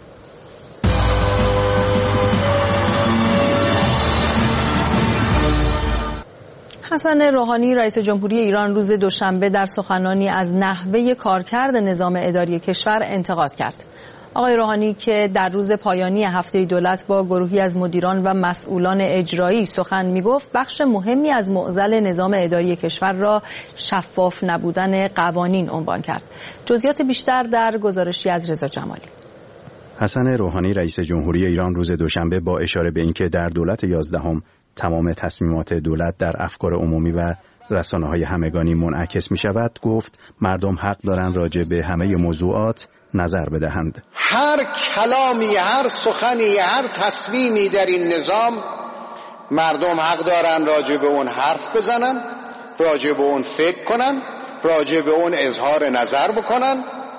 حسن روحانی رئیس جمهوری ایران روز دوشنبه در سخنرانی از نحوه کارکرد نظام اداری کشور انتقاد کرد. آقای روحانی که در روز پایانی هفته دولت با گروهی از مدیران و مسئولان اجرایی سخن می‌گفت، بخش مهمی از معضل نظام اداری کشور را شفاف نبودن قوانین عنوان کرد. جزئیات بیشتر در گزارشی از رضا جمالی. حسن روحانی رئیس جمهوری ایران روز دوشنبه با اشاره به اینکه در دولت یازدهم تمام تصمیمات دولت در افکار عمومی و رسانه‌های همگانی منعکس می‌شود، گفت مردم حق دارند راجع به همه موضوعات نظر بدهند. هر کلامی، هر سخنی، هر تصمیمی در این نظام مردم حق دارند راجع به اون حرف بزنن، راجع به اون فکر کنن، راجع به اون اظهار نظر بکنن.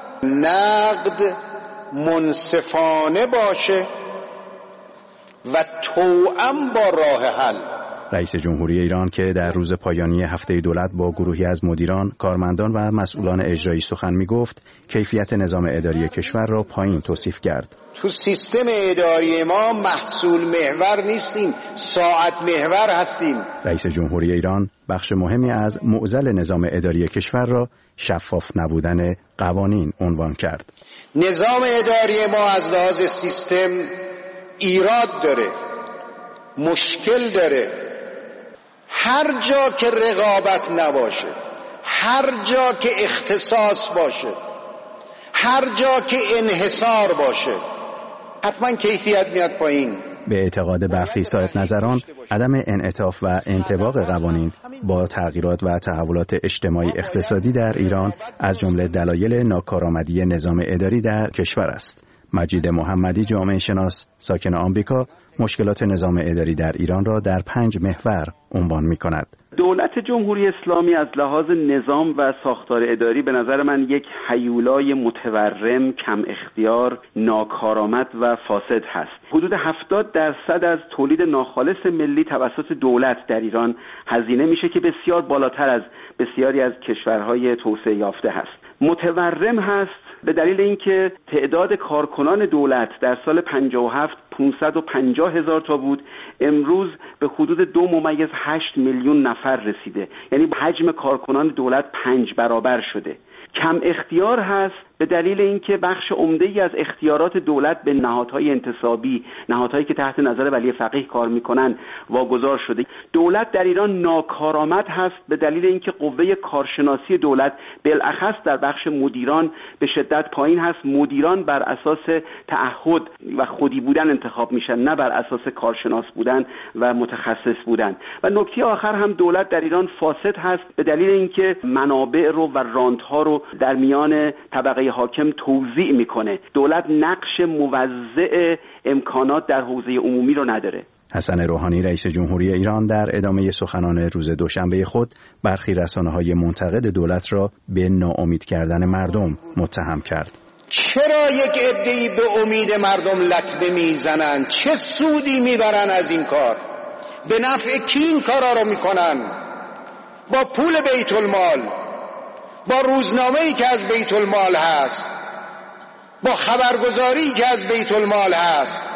نقد منصفانه باشه و توأم با راه حل. رئیس جمهوری ایران که در روز پایانی هفته دولت با گروهی از مدیران، کارمندان و مسئولان اجرایی سخن می‌گفت، کیفیت نظام اداری کشور را پایین توصیف کرد. تو سیستم اداری ما محصول محور نیستیم، ساعت محور هستیم. رئیس جمهوری ایران بخش مهمی از معضل نظام اداری کشور را شفاف نبودن قوانین عنوان کرد. نظام اداری ما از لحاظ سیستم ایراد داره، مشکل داره. هر جا که رقابت نباشه، هر جا که اختصاص باشه، هر جا که انحصار باشه، حتما کیفیت میاد پایین. به اعتقاد برخی صاحب نظران، عدم انعطاف و انطباق قوانین با تغییرات و تحولات اجتماعی اقتصادی در ایران از جمله دلایل ناکارآمدی نظام اداری در کشور است. مجید محمدی جامعه شناس ساکن آمریکا مشکلات نظام اداری در ایران را در پنج محور عنوان می کند. دولت جمهوری اسلامی از لحاظ نظام و ساختار اداری به نظر من یک هیولای متورم، کم اختیار، ناکارآمد و فاسد هست. حدود هفتاد درصد از تولید ناخالص ملی توسط دولت در ایران هزینه میشه که بسیار بالاتر از بسیاری از کشورهای توسعه یافته هست. متورم هست به دلیل اینکه تعداد کارکنان دولت در سال پنجاه و هفت پانصد و پنجاه هزار تا بود، امروز به حدود دو ممیز هشت میلیون نفر رسیده. یعنی حجم کارکنان دولت پنج برابر شده. کم اختیار هست به دلیل اینکه بخش عمده‌ای از اختیارات دولت به نهادهای انتصابی، نهادهایی که تحت نظر ولی فقیه کار میکنن، واگذار شده. دولت در ایران ناکارآمد هست به دلیل اینکه قوه کارشناسی دولت بالاخص در بخش مدیران به شدت پایین هست. مدیران بر اساس تعهد و خودی بودن انتخاب میشن، نه بر اساس کارشناس بودن و متخصص بودن. و نکته آخر هم دولت در ایران فاسد هست به دلیل اینکه منابع رو و رانت‌ها رو در میان طبقه حاکم توزیع میکنه. دولت نقش موزع امکانات در حوزه عمومی رو نداره. حسن روحانی رئیس جمهوری ایران در ادامه سخنان روز دوشنبه خود برخی رسانه‌های منتقد دولت را به ناامید کردن مردم متهم کرد. چرا یک عده‌ای به امید مردم لطمه میزنن؟ چه سودی میبرن از این کار؟ به نفع کی این کارا رو میکنن؟ با پول بیت المال، با روزنامه‌ای که از بیت المال هست، با خبرگزاری که از بیت المال هست.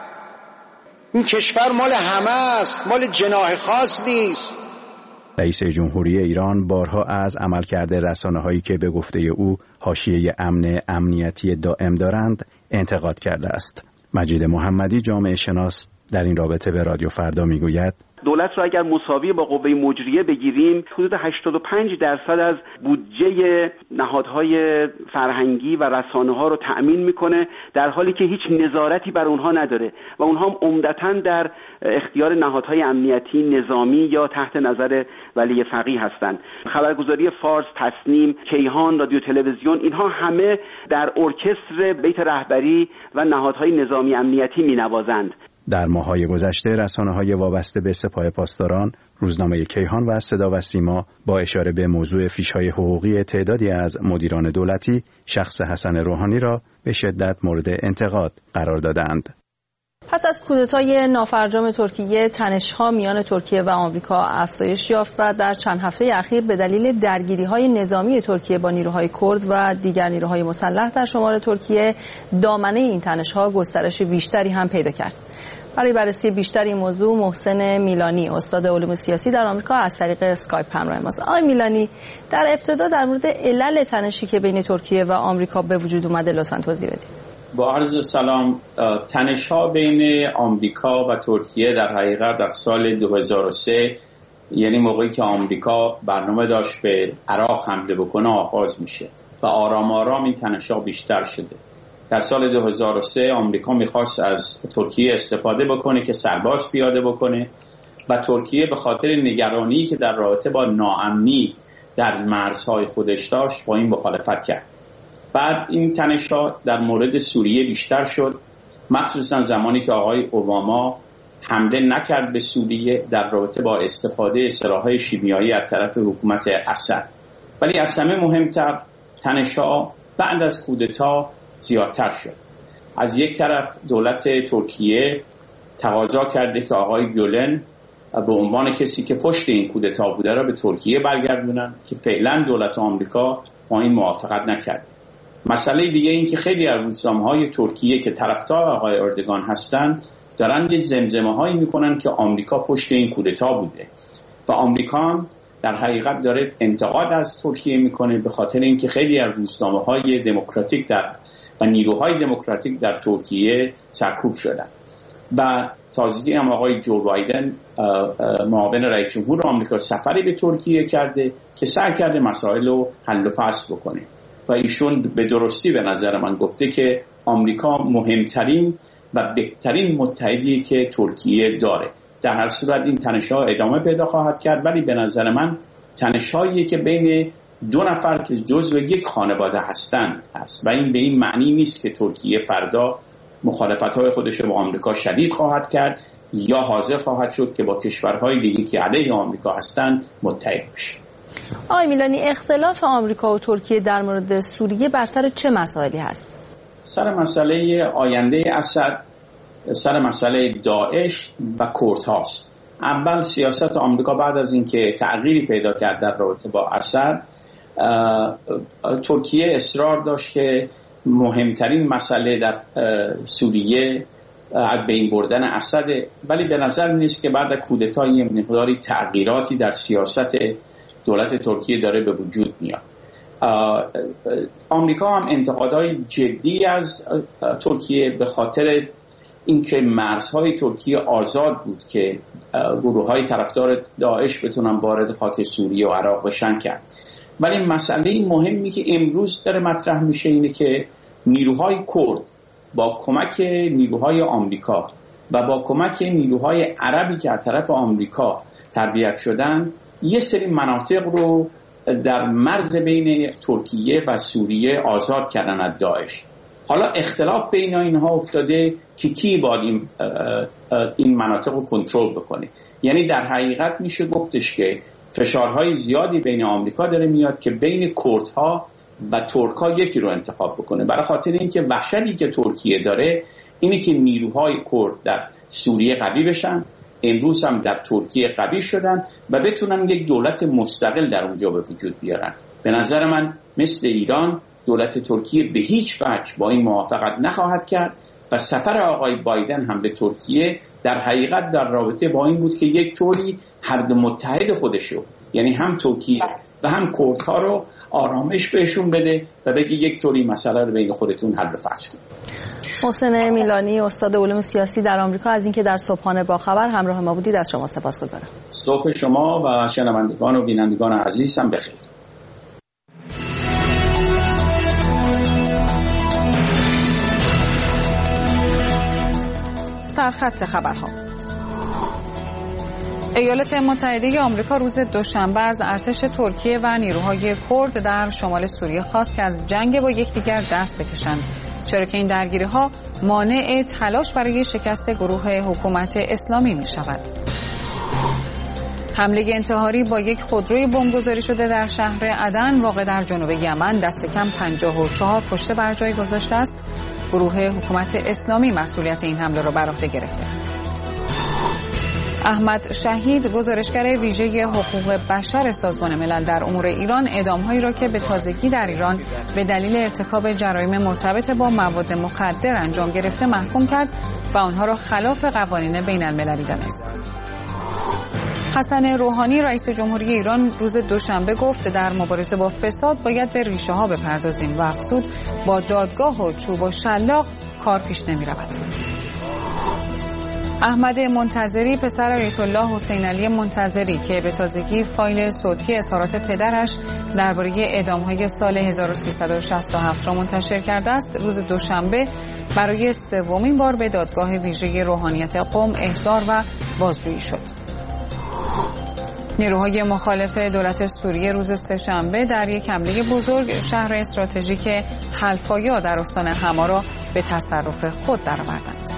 این کشور مال همه است، مال جناح خاص نیست. رئیس جمهوری ایران بارها از عملکرد رسانه‌هایی که به گفته او حاشیه امن امنیتی دائم دارند انتقاد کرده است. مجید محمدی جامعه شناس در این رابطه به رادیو فردا میگوید دولت را اگر مساوی با قوه مجریه بگیریم، حدود هشتاد و پنج درصد از بودجه نهادهای فرهنگی و رسانه‌ها رو تأمین میکنه، در حالی که هیچ نظارتی بر اونها نداره و اونها هم عمدتاً در اختیار نهادهای امنیتی نظامی یا تحت نظر ولی فقیه هستند. خبرگزاری فارس، تصنیم، کیهان، رادیو تلویزیون، اینها همه در ارکستر بیت رهبری و نهادهای نظامی امنیتی مینوازند. در ماه‌های گذشته رسانه‌های وابسته به سپاه پاسداران، روزنامه کیهان و صدا و سیما با اشاره به موضوع فیش‌های حقوقی تعدادی از مدیران دولتی، شخص حسن روحانی را به شدت مورد انتقاد قرار دادند. پس از کودتای نافرجام ترکیه، تنش‌ها میان ترکیه و آمریکا افزایش یافت و در چند هفته اخیر به دلیل درگیری‌های نظامی ترکیه با نیروهای کرد و دیگر نیروهای مسلح در شمال ترکیه، دامنه این تنش‌ها گسترش بیشتری هم پیدا کرد. برای بررسی بیشتر این موضوع، محسن میلانی، استاد علوم سیاسی در آمریکا، از طریق اسکایپ همراه ماست. آقای میلانی، در ابتدا در مورد علل تنشی که بین ترکیه و آمریکا به وجود اومده لطفاً توضیح بدید. با عرض سلام، تنش‌ها بین آمریکا و ترکیه در حقیقت در سال دو هزار و سه، یعنی موقعی که آمریکا برنامه داشت به عراق حمله بکنه، آغاز میشه و آرام آرام این تنش‌ها بیشتر شده. در سال دو هزار و سه آمریکا میخواست از ترکیه استفاده بکنه که سرباز پیاده بکنه و ترکیه به خاطر نگرانی که در رابطه با ناامنی در مرزهای خودش داشت با این مخالفت کرد. بعد این تنش‌ها در مورد سوریه بیشتر شد، مخصوصا زمانی که آقای اوباما حمله نکرد به سوریه در رابطه با استفاده سلاح‌های شیمیایی از طرف حکومت اسد. ولی از همه مهمتر، تنش‌ها بعد از کودتا زیادتر شد. از یک طرف دولت ترکیه تقاضا کرده که آقای گولن به عنوان کسی که پشت این کودتا بوده را به ترکیه برگردونن که فعلا دولت آمریکا با این موافقت نکرد. مسئله دیگه این که خیلی از روزنامه‌های ترکیه که طرفدار آقای اردوغان هستند دارن یه زمزمه‌هایی میکنن که آمریکا پشت این کودتا بوده و آمریکا در حقیقت داره انتقاد از ترکیه میکنه به خاطر اینکه خیلی از روزنامه‌های دموکراتیک در و نیروهای دموکراتیک در ترکیه سرکوب شدن. و تازگی هم آقای جو بایدن معاون رئیس جمهور آمریکا سفری به ترکیه کرده که سعی کرده مسائل رو حل و فصل بکنه و ایشون به درستی به نظر من گفته که آمریکا مهمترین و بهترین متحدی که ترکیه داره. در هر صورت این تنش‌ها ادامه پیدا خواهد کرد، ولی به نظر من تنش‌هایی که بین دو نفر که جزو یک خانواده هستند هست و این به این معنی نیست که ترکیه فردا مخالفت‌های خودش رو با آمریکا شدید خواهد کرد یا حاضر خواهد شد که با کشورهای دیگه که علیه آمریکا هستند متحد بشه. آقای میلانی، اختلاف آمریکا و ترکیه در مورد سوریه بر سر چه مسائلی هست؟ سر مسئله آینده اسد، سر مسئله داعش و کرد هاست. اول سیاست آمریکا بعد از اینکه تغییری پیدا کرد در رابطه با اسد، ترکیه اصرار داشت که مهمترین مسئله در سوریه از بین بردن اسد، ولی به نظر نیست که بعد از کودتا یه مقداری تغییراتی در سیاست دولت ترکیه داره به وجود میاد. آمریکا هم انتقادهای جدی از ترکیه به خاطر اینکه مرزهای ترکیه آزاد بود که گروه‌های طرفدار داعش بتونن وارد خاک سوریه و عراق بشن کرد. ولی مسئله مهمی که امروز داره مطرح میشه اینه که نیروهای کرد با کمک نیروهای آمریکا و با کمک نیروهای عربی که از طرف آمریکا تربیت شدن یه سری مناطق رو در مرز بین ترکیه و سوریه آزاد کردن از داعش. حالا اختلاف بین اینها افتاده که کی باید این, این مناطق رو کنترل بکنه. یعنی در حقیقت میشه گفتش که فشارهای زیادی بین آمریکا داره میاد که بین کردها و ترک‌ها یکی رو انتخاب بکنه، برای خاطر اینکه وحشتی که ترکیه داره اینه که نیروهای کرد در سوریه قوی بشن، امروز هم در ترکیه قوی شدن و بتونن یک دولت مستقل در اونجا به وجود بیارن. به نظر من مثل ایران دولت ترکیه به هیچ وجه با این موافقت نخواهد کرد و سفر آقای بایدن هم به ترکیه در حقیقت در رابطه با این بود که یک طوری هر دو متحد خودشو، یعنی هم ترکیه و هم کردها رو آرامش بهشون بده و بگی یک طوری مسئله رو بین خودتون حل و فصل کنید. محسن میلانی، استاد علوم سیاسی در آمریکا، از اینکه در صبحانه با خبر همراه ما بودید از شما سپاسگزارم. صبح شما و شنوندگان و بینندگان عزیزم بخیر. سرخط خبرها. ایالات متحده آمریکا روز دوشنبه از ارتش ترکیه و نیروهای کرد در شمال سوریه خواست که از جنگ با یکدیگر دست بکشند، چرا که این درگیری‌ها مانع تلاش برای شکست گروه حکومت اسلامی می‌شود. حمله انتحاری با یک خودروی بمبگذاری شده در شهر عدن واقع در جنوب یمن دست کم پنجاه و چهار کشته بر جای گذاشته است. گروه حکومت اسلامی مسئولیت این حمله را بر عهده گرفته. احمد شهید، گزارشگر ویژه حقوق بشر سازمان ملل در امور ایران، اعدام‌هایی را که به تازگی در ایران به دلیل ارتکاب جرایم مرتبط با مواد مخدر انجام گرفته محکوم کرد و آنها را خلاف قوانین بین المللی دانست. حسن روحانی، رئیس جمهوری ایران، روز دوشنبه گفت در مبارزه با فساد باید به ریشه ها بپردازیم و افزود با دادگاه و چوب و شلاق کار پیش نمی رود. احمد منتظری، پسر آیت الله حسین علی منتظری که به تازگی فایل صوتی اظهارات پدرش درباره اعدام‌های سال هزار و سیصد و شصت و هفت را منتشر کرده است، روز دوشنبه برای سومین بار به دادگاه ویژه روحانیت قم احضار و بازجویی شد. نیروهای مخالف دولت سوریه روز سه‌شنبه در یک حمله بزرگ شهر استراتژیک حلفایا در استان حما را به تصرف خود درآوردند.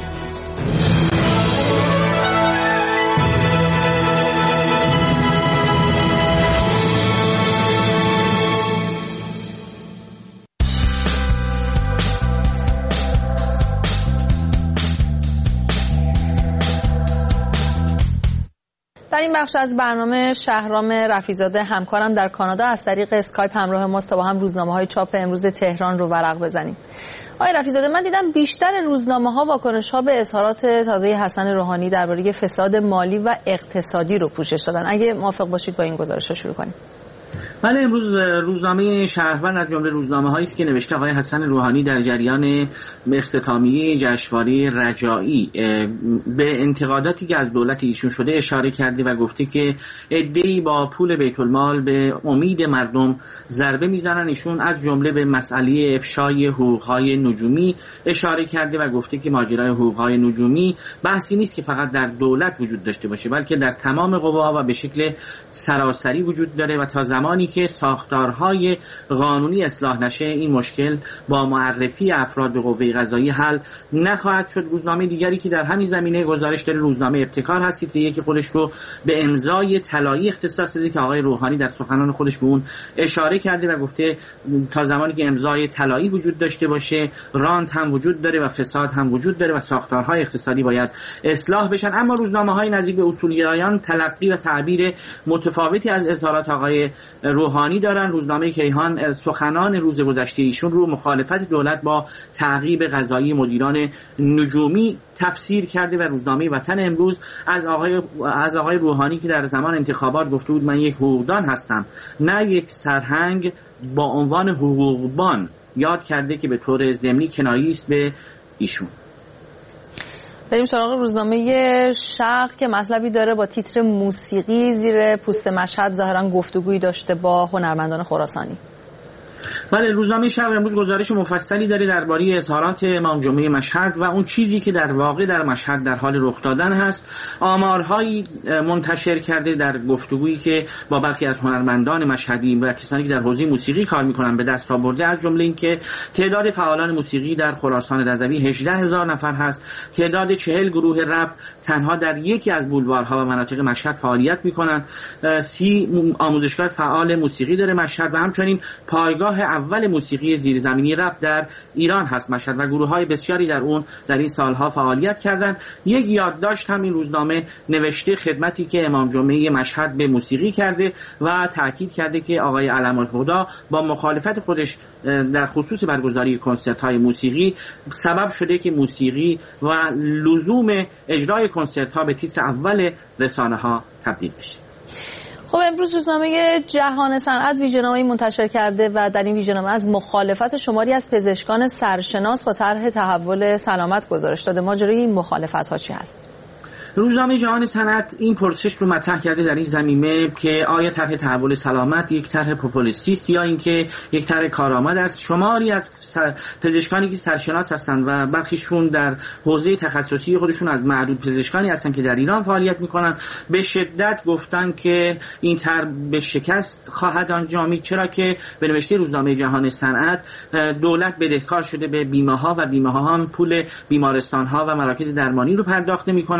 در این بخش از برنامه شهرام رفیزاده همکارم در کانادا از طریق اسکایپ همراه ماست تا با هم روزنامه‌های چاپ امروز تهران رو ورق بزنیم. آقای رفیزاده، من دیدم بیشتر روزنامه‌ها واکنش‌ها به اظهارات تازه حسن روحانی درباره فساد مالی و اقتصادی رو پوشش دادن. اگه موافق باشید با این گزارش رو شروع کنیم. بله، امروز روزنامه شهروند از جمله روزنامه‌هایی است که نوشته آقای حسن روحانی در جریان اختتامیه جشنواره رجایی به انتقاداتی که از دولت ایشون شده اشاره کرده و گفته که عده‌ای با پول بیت المال به امید مردم ضربه میزنن. ایشون از جمله به مسئله افشای حقوق‌های نجومی اشاره کرده و گفته که ماجرای حقوق‌های نجومی بحثی نیست که فقط در دولت وجود داشته باشه، بلکه در تمام قوا و به شکل سراسری وجود داره و تا زمانی که ساختارهای قانونی اصلاح نشه این مشکل با معرفی افراد به قوه قضاییه حل نخواهد شد. روزنامه دیگری که در همین زمینه گزارش داره روزنامه ابتکار هستید که یکی خودش رو به امضای طلایی اختصاص داده که آقای روحانی در سخنان خودش به اون اشاره کرده و گفته تا زمانی که امضای طلایی وجود داشته باشه رانت هم وجود داره و فساد هم وجود داره و ساختارهای اقتصادی باید اصلاح بشن. اما روزنامه‌های نزدیک به اصولگرایان تلقی و تعبیر متفاوتی از اظهارات آقای روحانی دارن. روزنامه کیهان سخنان روز گذشته ایشون رو مخالفت دولت با تعقیب قضایی مدیران نجومی تفسیر کرده و روزنامه وطن امروز از آقای از آقای روحانی که در زمان انتخابات گفته بود من یک حقوقدان هستم نه یک سرهنگ با عنوان حقوقبان یاد کرده که به طور ضمنی کنایه‌ای است به ایشون. بریم سراغ روزنامه شرق که مطلبی داره با تیتر موسیقی زیر پوست مشهد ظاهرا گفتگویی داشته با هنرمندان خراسانی. بله، روزنامه شب امروز گزارش مفصلی داره درباره اظهارات امام جمعه مشهد و اون چیزی که در واقع در مشهد در حال رخ دادن هست. آمارهایی منتشر کرده در گفتگویی که با برخی از هنرمندان مشهدی و کسانی که در حوزه موسیقی کار میکنن به دست آورده، از جمله اینکه تعداد فعالان موسیقی در خراسان رضوی هجده هزار نفر هست، تعداد چهل گروه رپ تنها در یکی از بولوارها و مناطق مشهد فعالیت میکنن، سی آموزشگاه فعال موسیقی داره مشهد و همچنین پایگاه اول موسیقی زیرزمینی رپ در ایران هست مشهد و گروه‌های بسیاری در اون در این سالها فعالیت کردند. یک یادداشت هم این روزنامه نوشته خدمتی که امام جمعه مشهد به موسیقی کرده و تاکید کرده که آقای علم الهدی با مخالفت خودش در خصوص برگزاری کنسرت‌های موسیقی سبب شده که موسیقی و لزوم اجرای کنسرت‌ها به تیتر اول رسانه‌ها تبدیل بشه. خب امروز روزنامه جهان صنعت ویژه‌نامه‌ای منتشر کرده و در این ویژه‌نامه از مخالفت شماری از پزشکان سرشناس با طرح تحول سلامت گزارش داده. ماجرای این مخالفت‌ها چی هست؟ روزنامه جهان صنعت این پرسش رو مطرح کرده در این زمینه که آیا طرح تحول سلامت یک طرح پوپولیستی است یا اینکه یک طرح کارآمد است. شماری از پزشکانی که سرشناس هستند و بخششون در حوزه تخصصی خودشون از معدود پزشکانی هستند که در ایران فعالیت میکنن به شدت گفتن که این طرح به شکست خواهد انجامید، چرا که به نوشته روزنامه جهان صنعت دولت بدهکار شده به بیمه ها و بیمه ها هم پول بیمارستان ها و مراکز درمانی رو پرداخت نمیکنن و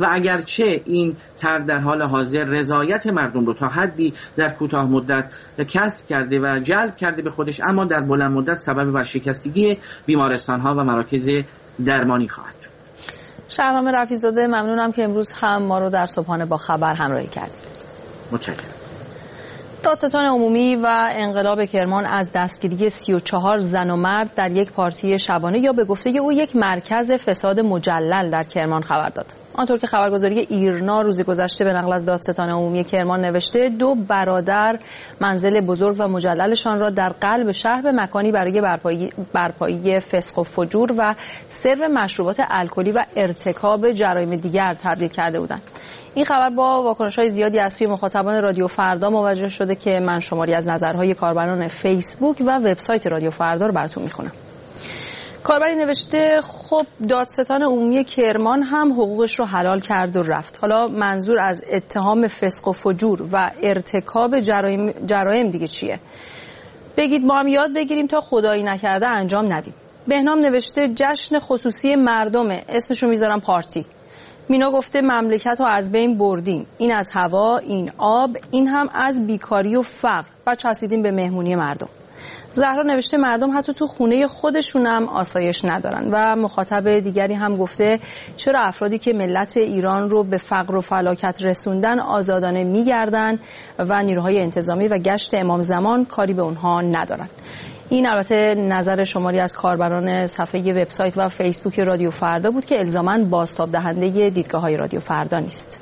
و اگرچه این طرح در حال حاضر رضایت مردم رو تا حدی در کوتاه مدت کسب کرده و جلب کرده به خودش، اما در بلند مدت سبب ورشکستگی بیمارستان‌ها و مراکز درمانی خواهد شد. شهرام رفیع‌زاده، ممنونم که امروز هم ما رو در صبحانه با خبر همراهی کردید. متشکرم. دادستان عمومی و انقلاب کرمان از دستگیری سی و چهار زن و مرد در یک پارتی شبانه یا به گفته او یک مرکز فساد مجلل در کرمان خبر داد. آنطور که خبرگزاری ایرنا روز گذشته به نقل از دادستان عمومی کرمان نوشته، دو برادر منزل بزرگ و مجللشان را در قلب شهر به مکانی برای برپایی برپایی فسق و فجور و سرو مشروبات الکلی و ارتکاب جرایم دیگر تبدیل کرده بودند. این خبر با واکنش‌های زیادی از سوی مخاطبان رادیو فردا مواجه شده که من شماری از نظرهای کاربران فیسبوک و وبسایت رادیو فردا رو براتون میخونم. کاربری نوشته خب دادستان عمومی کرمان هم حقوقش رو حلال کرد و رفت. حالا منظور از اتهام فسق و فجور و ارتکاب جرایم, جرایم دیگه چیه؟ بگید ما هم یاد بگیریم تا خدایی نکرده انجام ندیم. بهنام نوشته جشن خصوصی مردمه، اسمشو میذارم پارتی. مینا گفته مملکت رو از بین بردیم، این از هوا، این آب، این هم از بیکاری و فقر و چسبیدیم به مهمونی مردم. زهرا نوشته مردم حتی تو خونه خودشون هم آسایش ندارن. و مخاطب دیگری هم گفته چرا افرادی که ملت ایران رو به فقر و فلاکت رسوندن آزادانه میگردن و نیروهای انتظامی و گشت امام زمان کاری به اونها ندارن. این البته نظر شماری از کاربران صفحه وبسایت و فیسبوک رادیو فردا بود که الزاماً بازتاب دهنده دیدگاه‌های رادیو فردا نیست.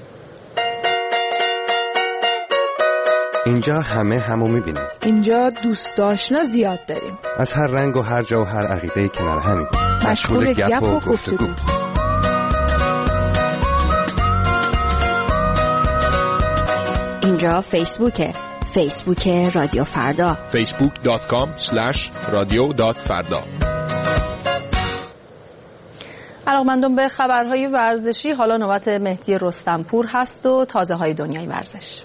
اینجا همه همو میبینیم. اینجا دوست آشنا زیاد داریم. از هر رنگ و هر جا و هر عقیده‌ای کنار همیم. مشغول گپ و گفتگو. اینجا فیسبوکه. فیسبوک رادیو فردا. فیسبوک دات کام اسلش رادیو دات فردا. علاقه‌مندان به خبرهای ورزشی، حالا نوبت مهدی رستمپور هست و تازه های دنیای ورزش.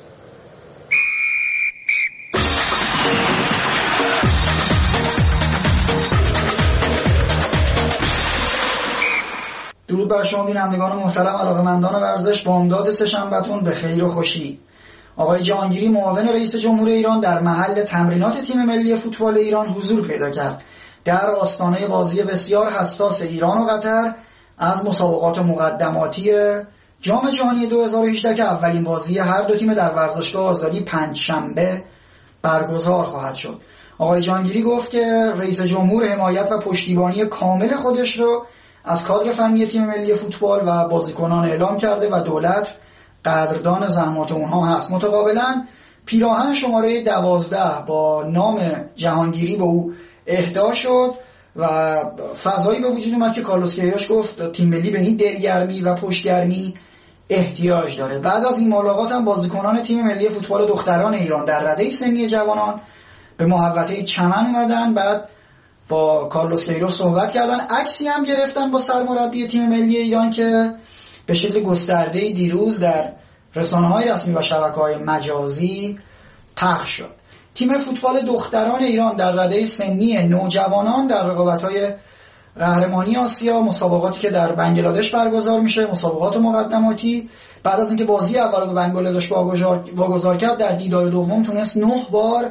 درود بر شما بینندگان محترم علاقه‌مندان ورزش. بامداد سه‌شنبه‌تون به خیر و خوشی. آقای جهانگیری معاون رئیس جمهور ایران در محل تمرینات تیم ملی فوتبال ایران حضور پیدا کرد. در آستانه بازی بسیار حساس ایران و قطر از مسابقات مقدماتی جام جهانی دو هزار و هجده که اولین بازی هر دو تیم در ورزشگاه آزادی پنجشنبه برگزار خواهد شد. آقای جهانگیری گفت که رئیس جمهور حمایت و پشتیبانی کامل خودش رو از کادر فنی تیم ملی فوتبال و بازیکنان اعلام کرده و دولت قدردان زحمات اونها هست. متقابلا پیراهن شماره دوازده با نام جهانگیری به او اهدا شد و فضایی به وجود اومد که کارلوس کیروش گفت تیم ملی به این دلگرمی و پشتگرمی احتیاج داره. بعد از این ملاقات هم بازیکنان تیم ملی فوتبال دختران ایران در رده سنی جوانان به محوطه چمن اومدن، بعد با کارلوس کیروش صحبت کردن، عکسی هم گرفتن با سرمربی تیم ملی ایران که به شکل گسترده‌ای دیروز در رسانه‌های رسمی و شبکه‌های مجازی پخش شد. تیم فوتبال دختران ایران در رده سنی نوجوانان در رقابت‌های قهرمانی آسیا، مسابقاتی که در بنگلادش برگزار میشه، مسابقات مقدماتی، بعد از اینکه بازی اول رو به بنگلادش واگذار کرد، در دیدار دوم تونست نه بار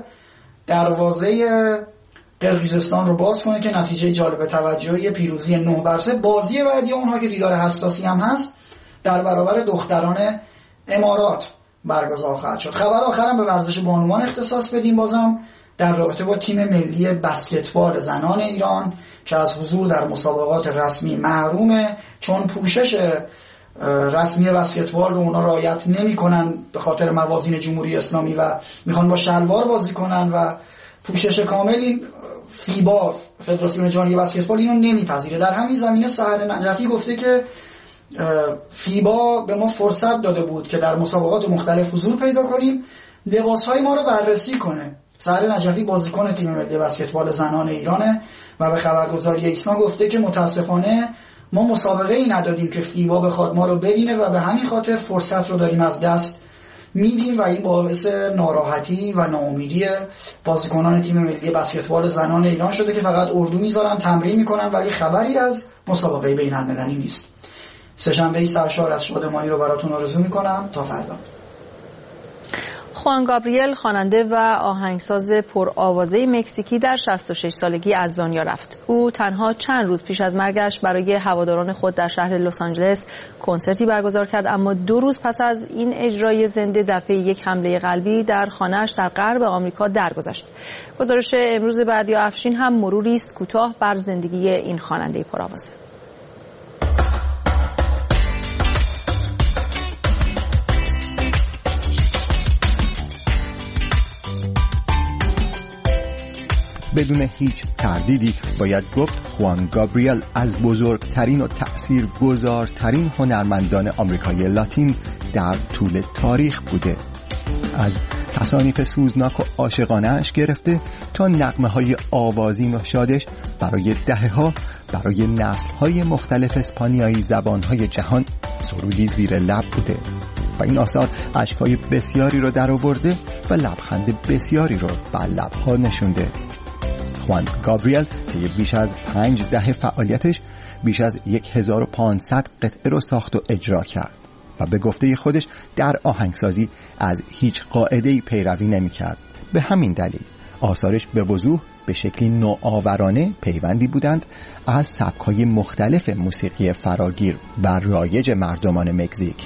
دروازه قرقیزستان رو باز کنه که نتیجه جالب توجهی پیروزی نه بر سه. بازی بعدی اونها که دیدار حساسی هم هست در برابر دختران امارات برگزار خواهد شد. خبر آخرم به ورزش بانوان اختصاص بدیم، بازم در رابطه با تیم ملی بسکتبال زنان ایران که از حضور در مسابقات رسمی محرومه، چون پوشش رسمی بسکتبال رو اونا رعایت نمی‌کنن به خاطر موازین جمهوری اسلامی و میخوان با شلوار بازی کنن و پوشش کامل. این فیبا فدراسیون جهانی بسکتبال اینو نمیپذیره. در همین زمینه سحر نجفی گفته که فیبا به ما فرصت داده بود که در مسابقات مختلف حضور پیدا کنیم، لباسهای ما رو بررسی کنه. سحر نجفی بازیکن تیم ملی بسکتبال زنان ایرانه و به خبرگزاری ایسنا گفته که متاسفانه ما مسابقه ای ندادیم که فیبا بخواد ما رو ببینه و به همین خاطر فرصت رو داریم از دست میدیم و این باعث ناراحتی و ناامیدی بازیکنان تیم ملی بسکتبال زنان ایران شده که فقط اردو میذارن تمرین میکنن ولی خبری از مسابقه بین‌المللی نیست. سه‌شنبه سرشار از شادمانی رو براتون آرزو میکنم. تا فردا. خوان گابریل خواننده و آهنگساز پرآوازه مکزیکی در شصت و شش سالگی از دنیا رفت. او تنها چند روز پیش از مرگش برای هواداران خود در شهر لس آنجلس کنسرتی برگزار کرد، اما دو روز پس از این اجرای زنده در پی یک حمله قلبی در خانه‌اش در غرب آمریکا درگذشت. گزارش امروز بردیا افشین هم مروری است کوتاه بر زندگی این خواننده پرآوازه. بدون هیچ تردیدی باید گفت خوان گابریل از بزرگترین و تأثیرگذارترین هنرمندان آمریکای لاتین در طول تاریخ بوده. از تصانیف سوزناک و عاشقانه‌اش گرفته تا نغمه‌های آوازین و شادش برای دهه‌ها برای نسل‌های مختلف اسپانیایی زبان‌های جهان سرودی زیر لب بوده و این آثار اشک‌های بسیاری رو درآورده و لبخند بسیاری رو بر لب‌ها نشونده. خوان گابریل طی بیش از پنج دهه فعالیتش بیش از هزار و پانصد قطعه رو ساخت و اجرا کرد و به گفته خودش در آهنگسازی از هیچ قاعده‌ای پیروی نمی‌کرد. به همین دلیل آثارش به وضوح به شکلی نوآورانه پیوندی بودند از سبک‌های مختلف موسیقی فراگیر و رایج مردمان مکزیک.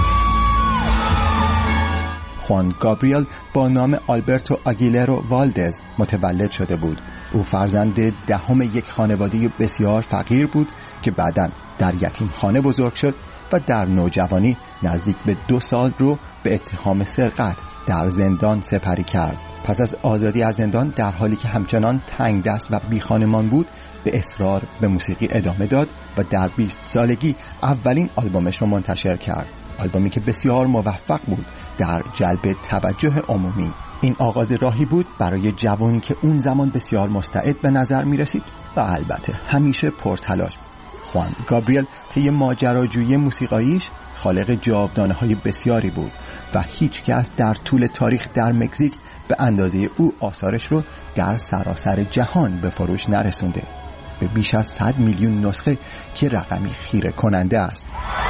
خوان گابریل با نام آلبرتو آگیلرو والدز متولد شده بود. او فرزند دهم یک خانواده بسیار فقیر بود که بعداً در یتیمخانه بزرگ شد و در نوجوانی نزدیک به دو سال رو به اتهام سرقت در زندان سپری کرد. پس از آزادی از زندان در حالی که همچنان تنگ دست و بی خانمان بود به اصرار به موسیقی ادامه داد و در بیست سالگی اولین آلبومش رو منتشر کرد. آلبومی که بسیار موفق بود در جلب توجه عمومی. این آغاز راهی بود برای جوانی که اون زمان بسیار مستعد به نظر می رسید و البته همیشه پرتلاش. خوان گابریل طی ماجراجویی موسیقاییش خالق جاودانه‌های بسیاری بود و هیچ کس در طول تاریخ در مکزیک به اندازه او آثارش رو در سراسر جهان به فروش نرسونده. به بیش از صد میلیون نسخه که رقمی خیره کننده است.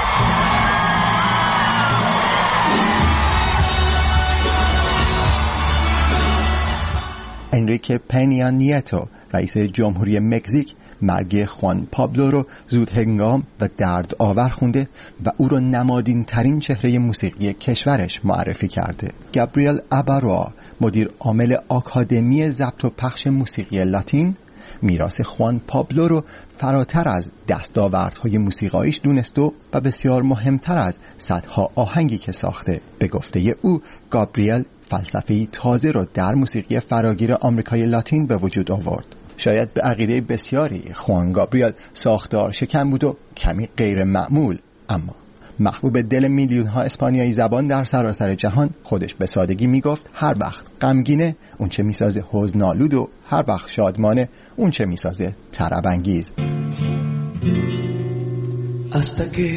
انریکه پنیا نیتو رئیس جمهوری مکزیک مرگ خوان پابلو رو زود هنگام و درد آور خونده و او رو نمادین ترین چهره موسیقی کشورش معرفی کرده. گابریل اباروا مدیر عامل آکادمی ضبط و پخش موسیقی لاتین میراث خوان پابلو رو فراتر از دستاوردهای موسیقاییش دونست و بسیار مهمتر از صدها آهنگی که ساخته. به گفته او گابریل فلسفه‌ای تازه رو در موسیقی فراگیر آمریکای لاتین به وجود آورد. شاید به عقیده بسیاری خوان گابریل ساختار شکن بود و کمی غیر معمول، اما محبوب دل میلیون ها اسپانیایی زبان در سراسر جهان خودش به سادگی میگفت هر وقت غمگینه اون چه میسازه حزن‌آلود و هر وقت شادمانه اون چه میسازه طرب انگیز. Hasta que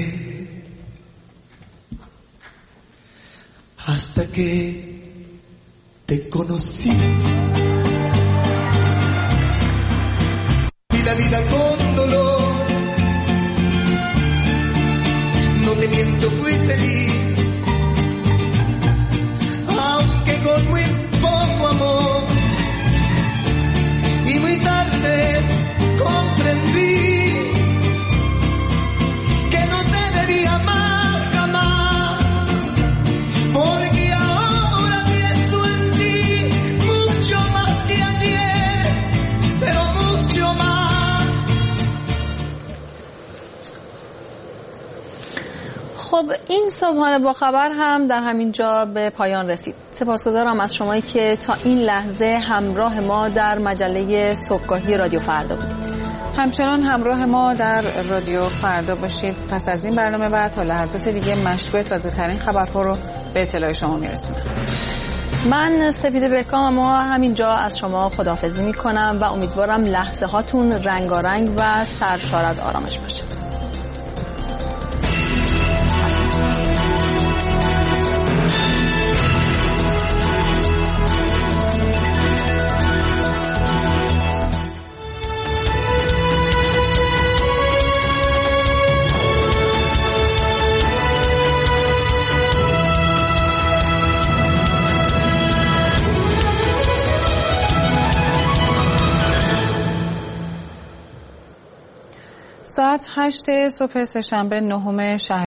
hasta que te conocí y la vida con dolor, no te miento, fui feliz, aunque con muy poco amor, y muy tarde comprendí que no te debía amar jamás, porque ahora pienso en ti mucho más que ayer, pero mucho más. خب این صبحانه با خبر هم در همین جا به پایان رسید. سپاسگزارم از شمایی که تا این لحظه همراه ما در مجله صبحگاهی رادیو فردا بودید. همچنان همراه ما در رادیو فردا باشید. پس از این برنامه بعد تا لحظات دیگه مشروع تازه ترین خبرها رو به اطلاع شما میرسونم. من سپیده بهکام اما همینجا از شما خداحافظی میکنم و امیدوارم لحظه هاتون رنگارنگ و سرشار از آرامش باشه. ساعت هشت صبح سه‌شنبه نهم شهر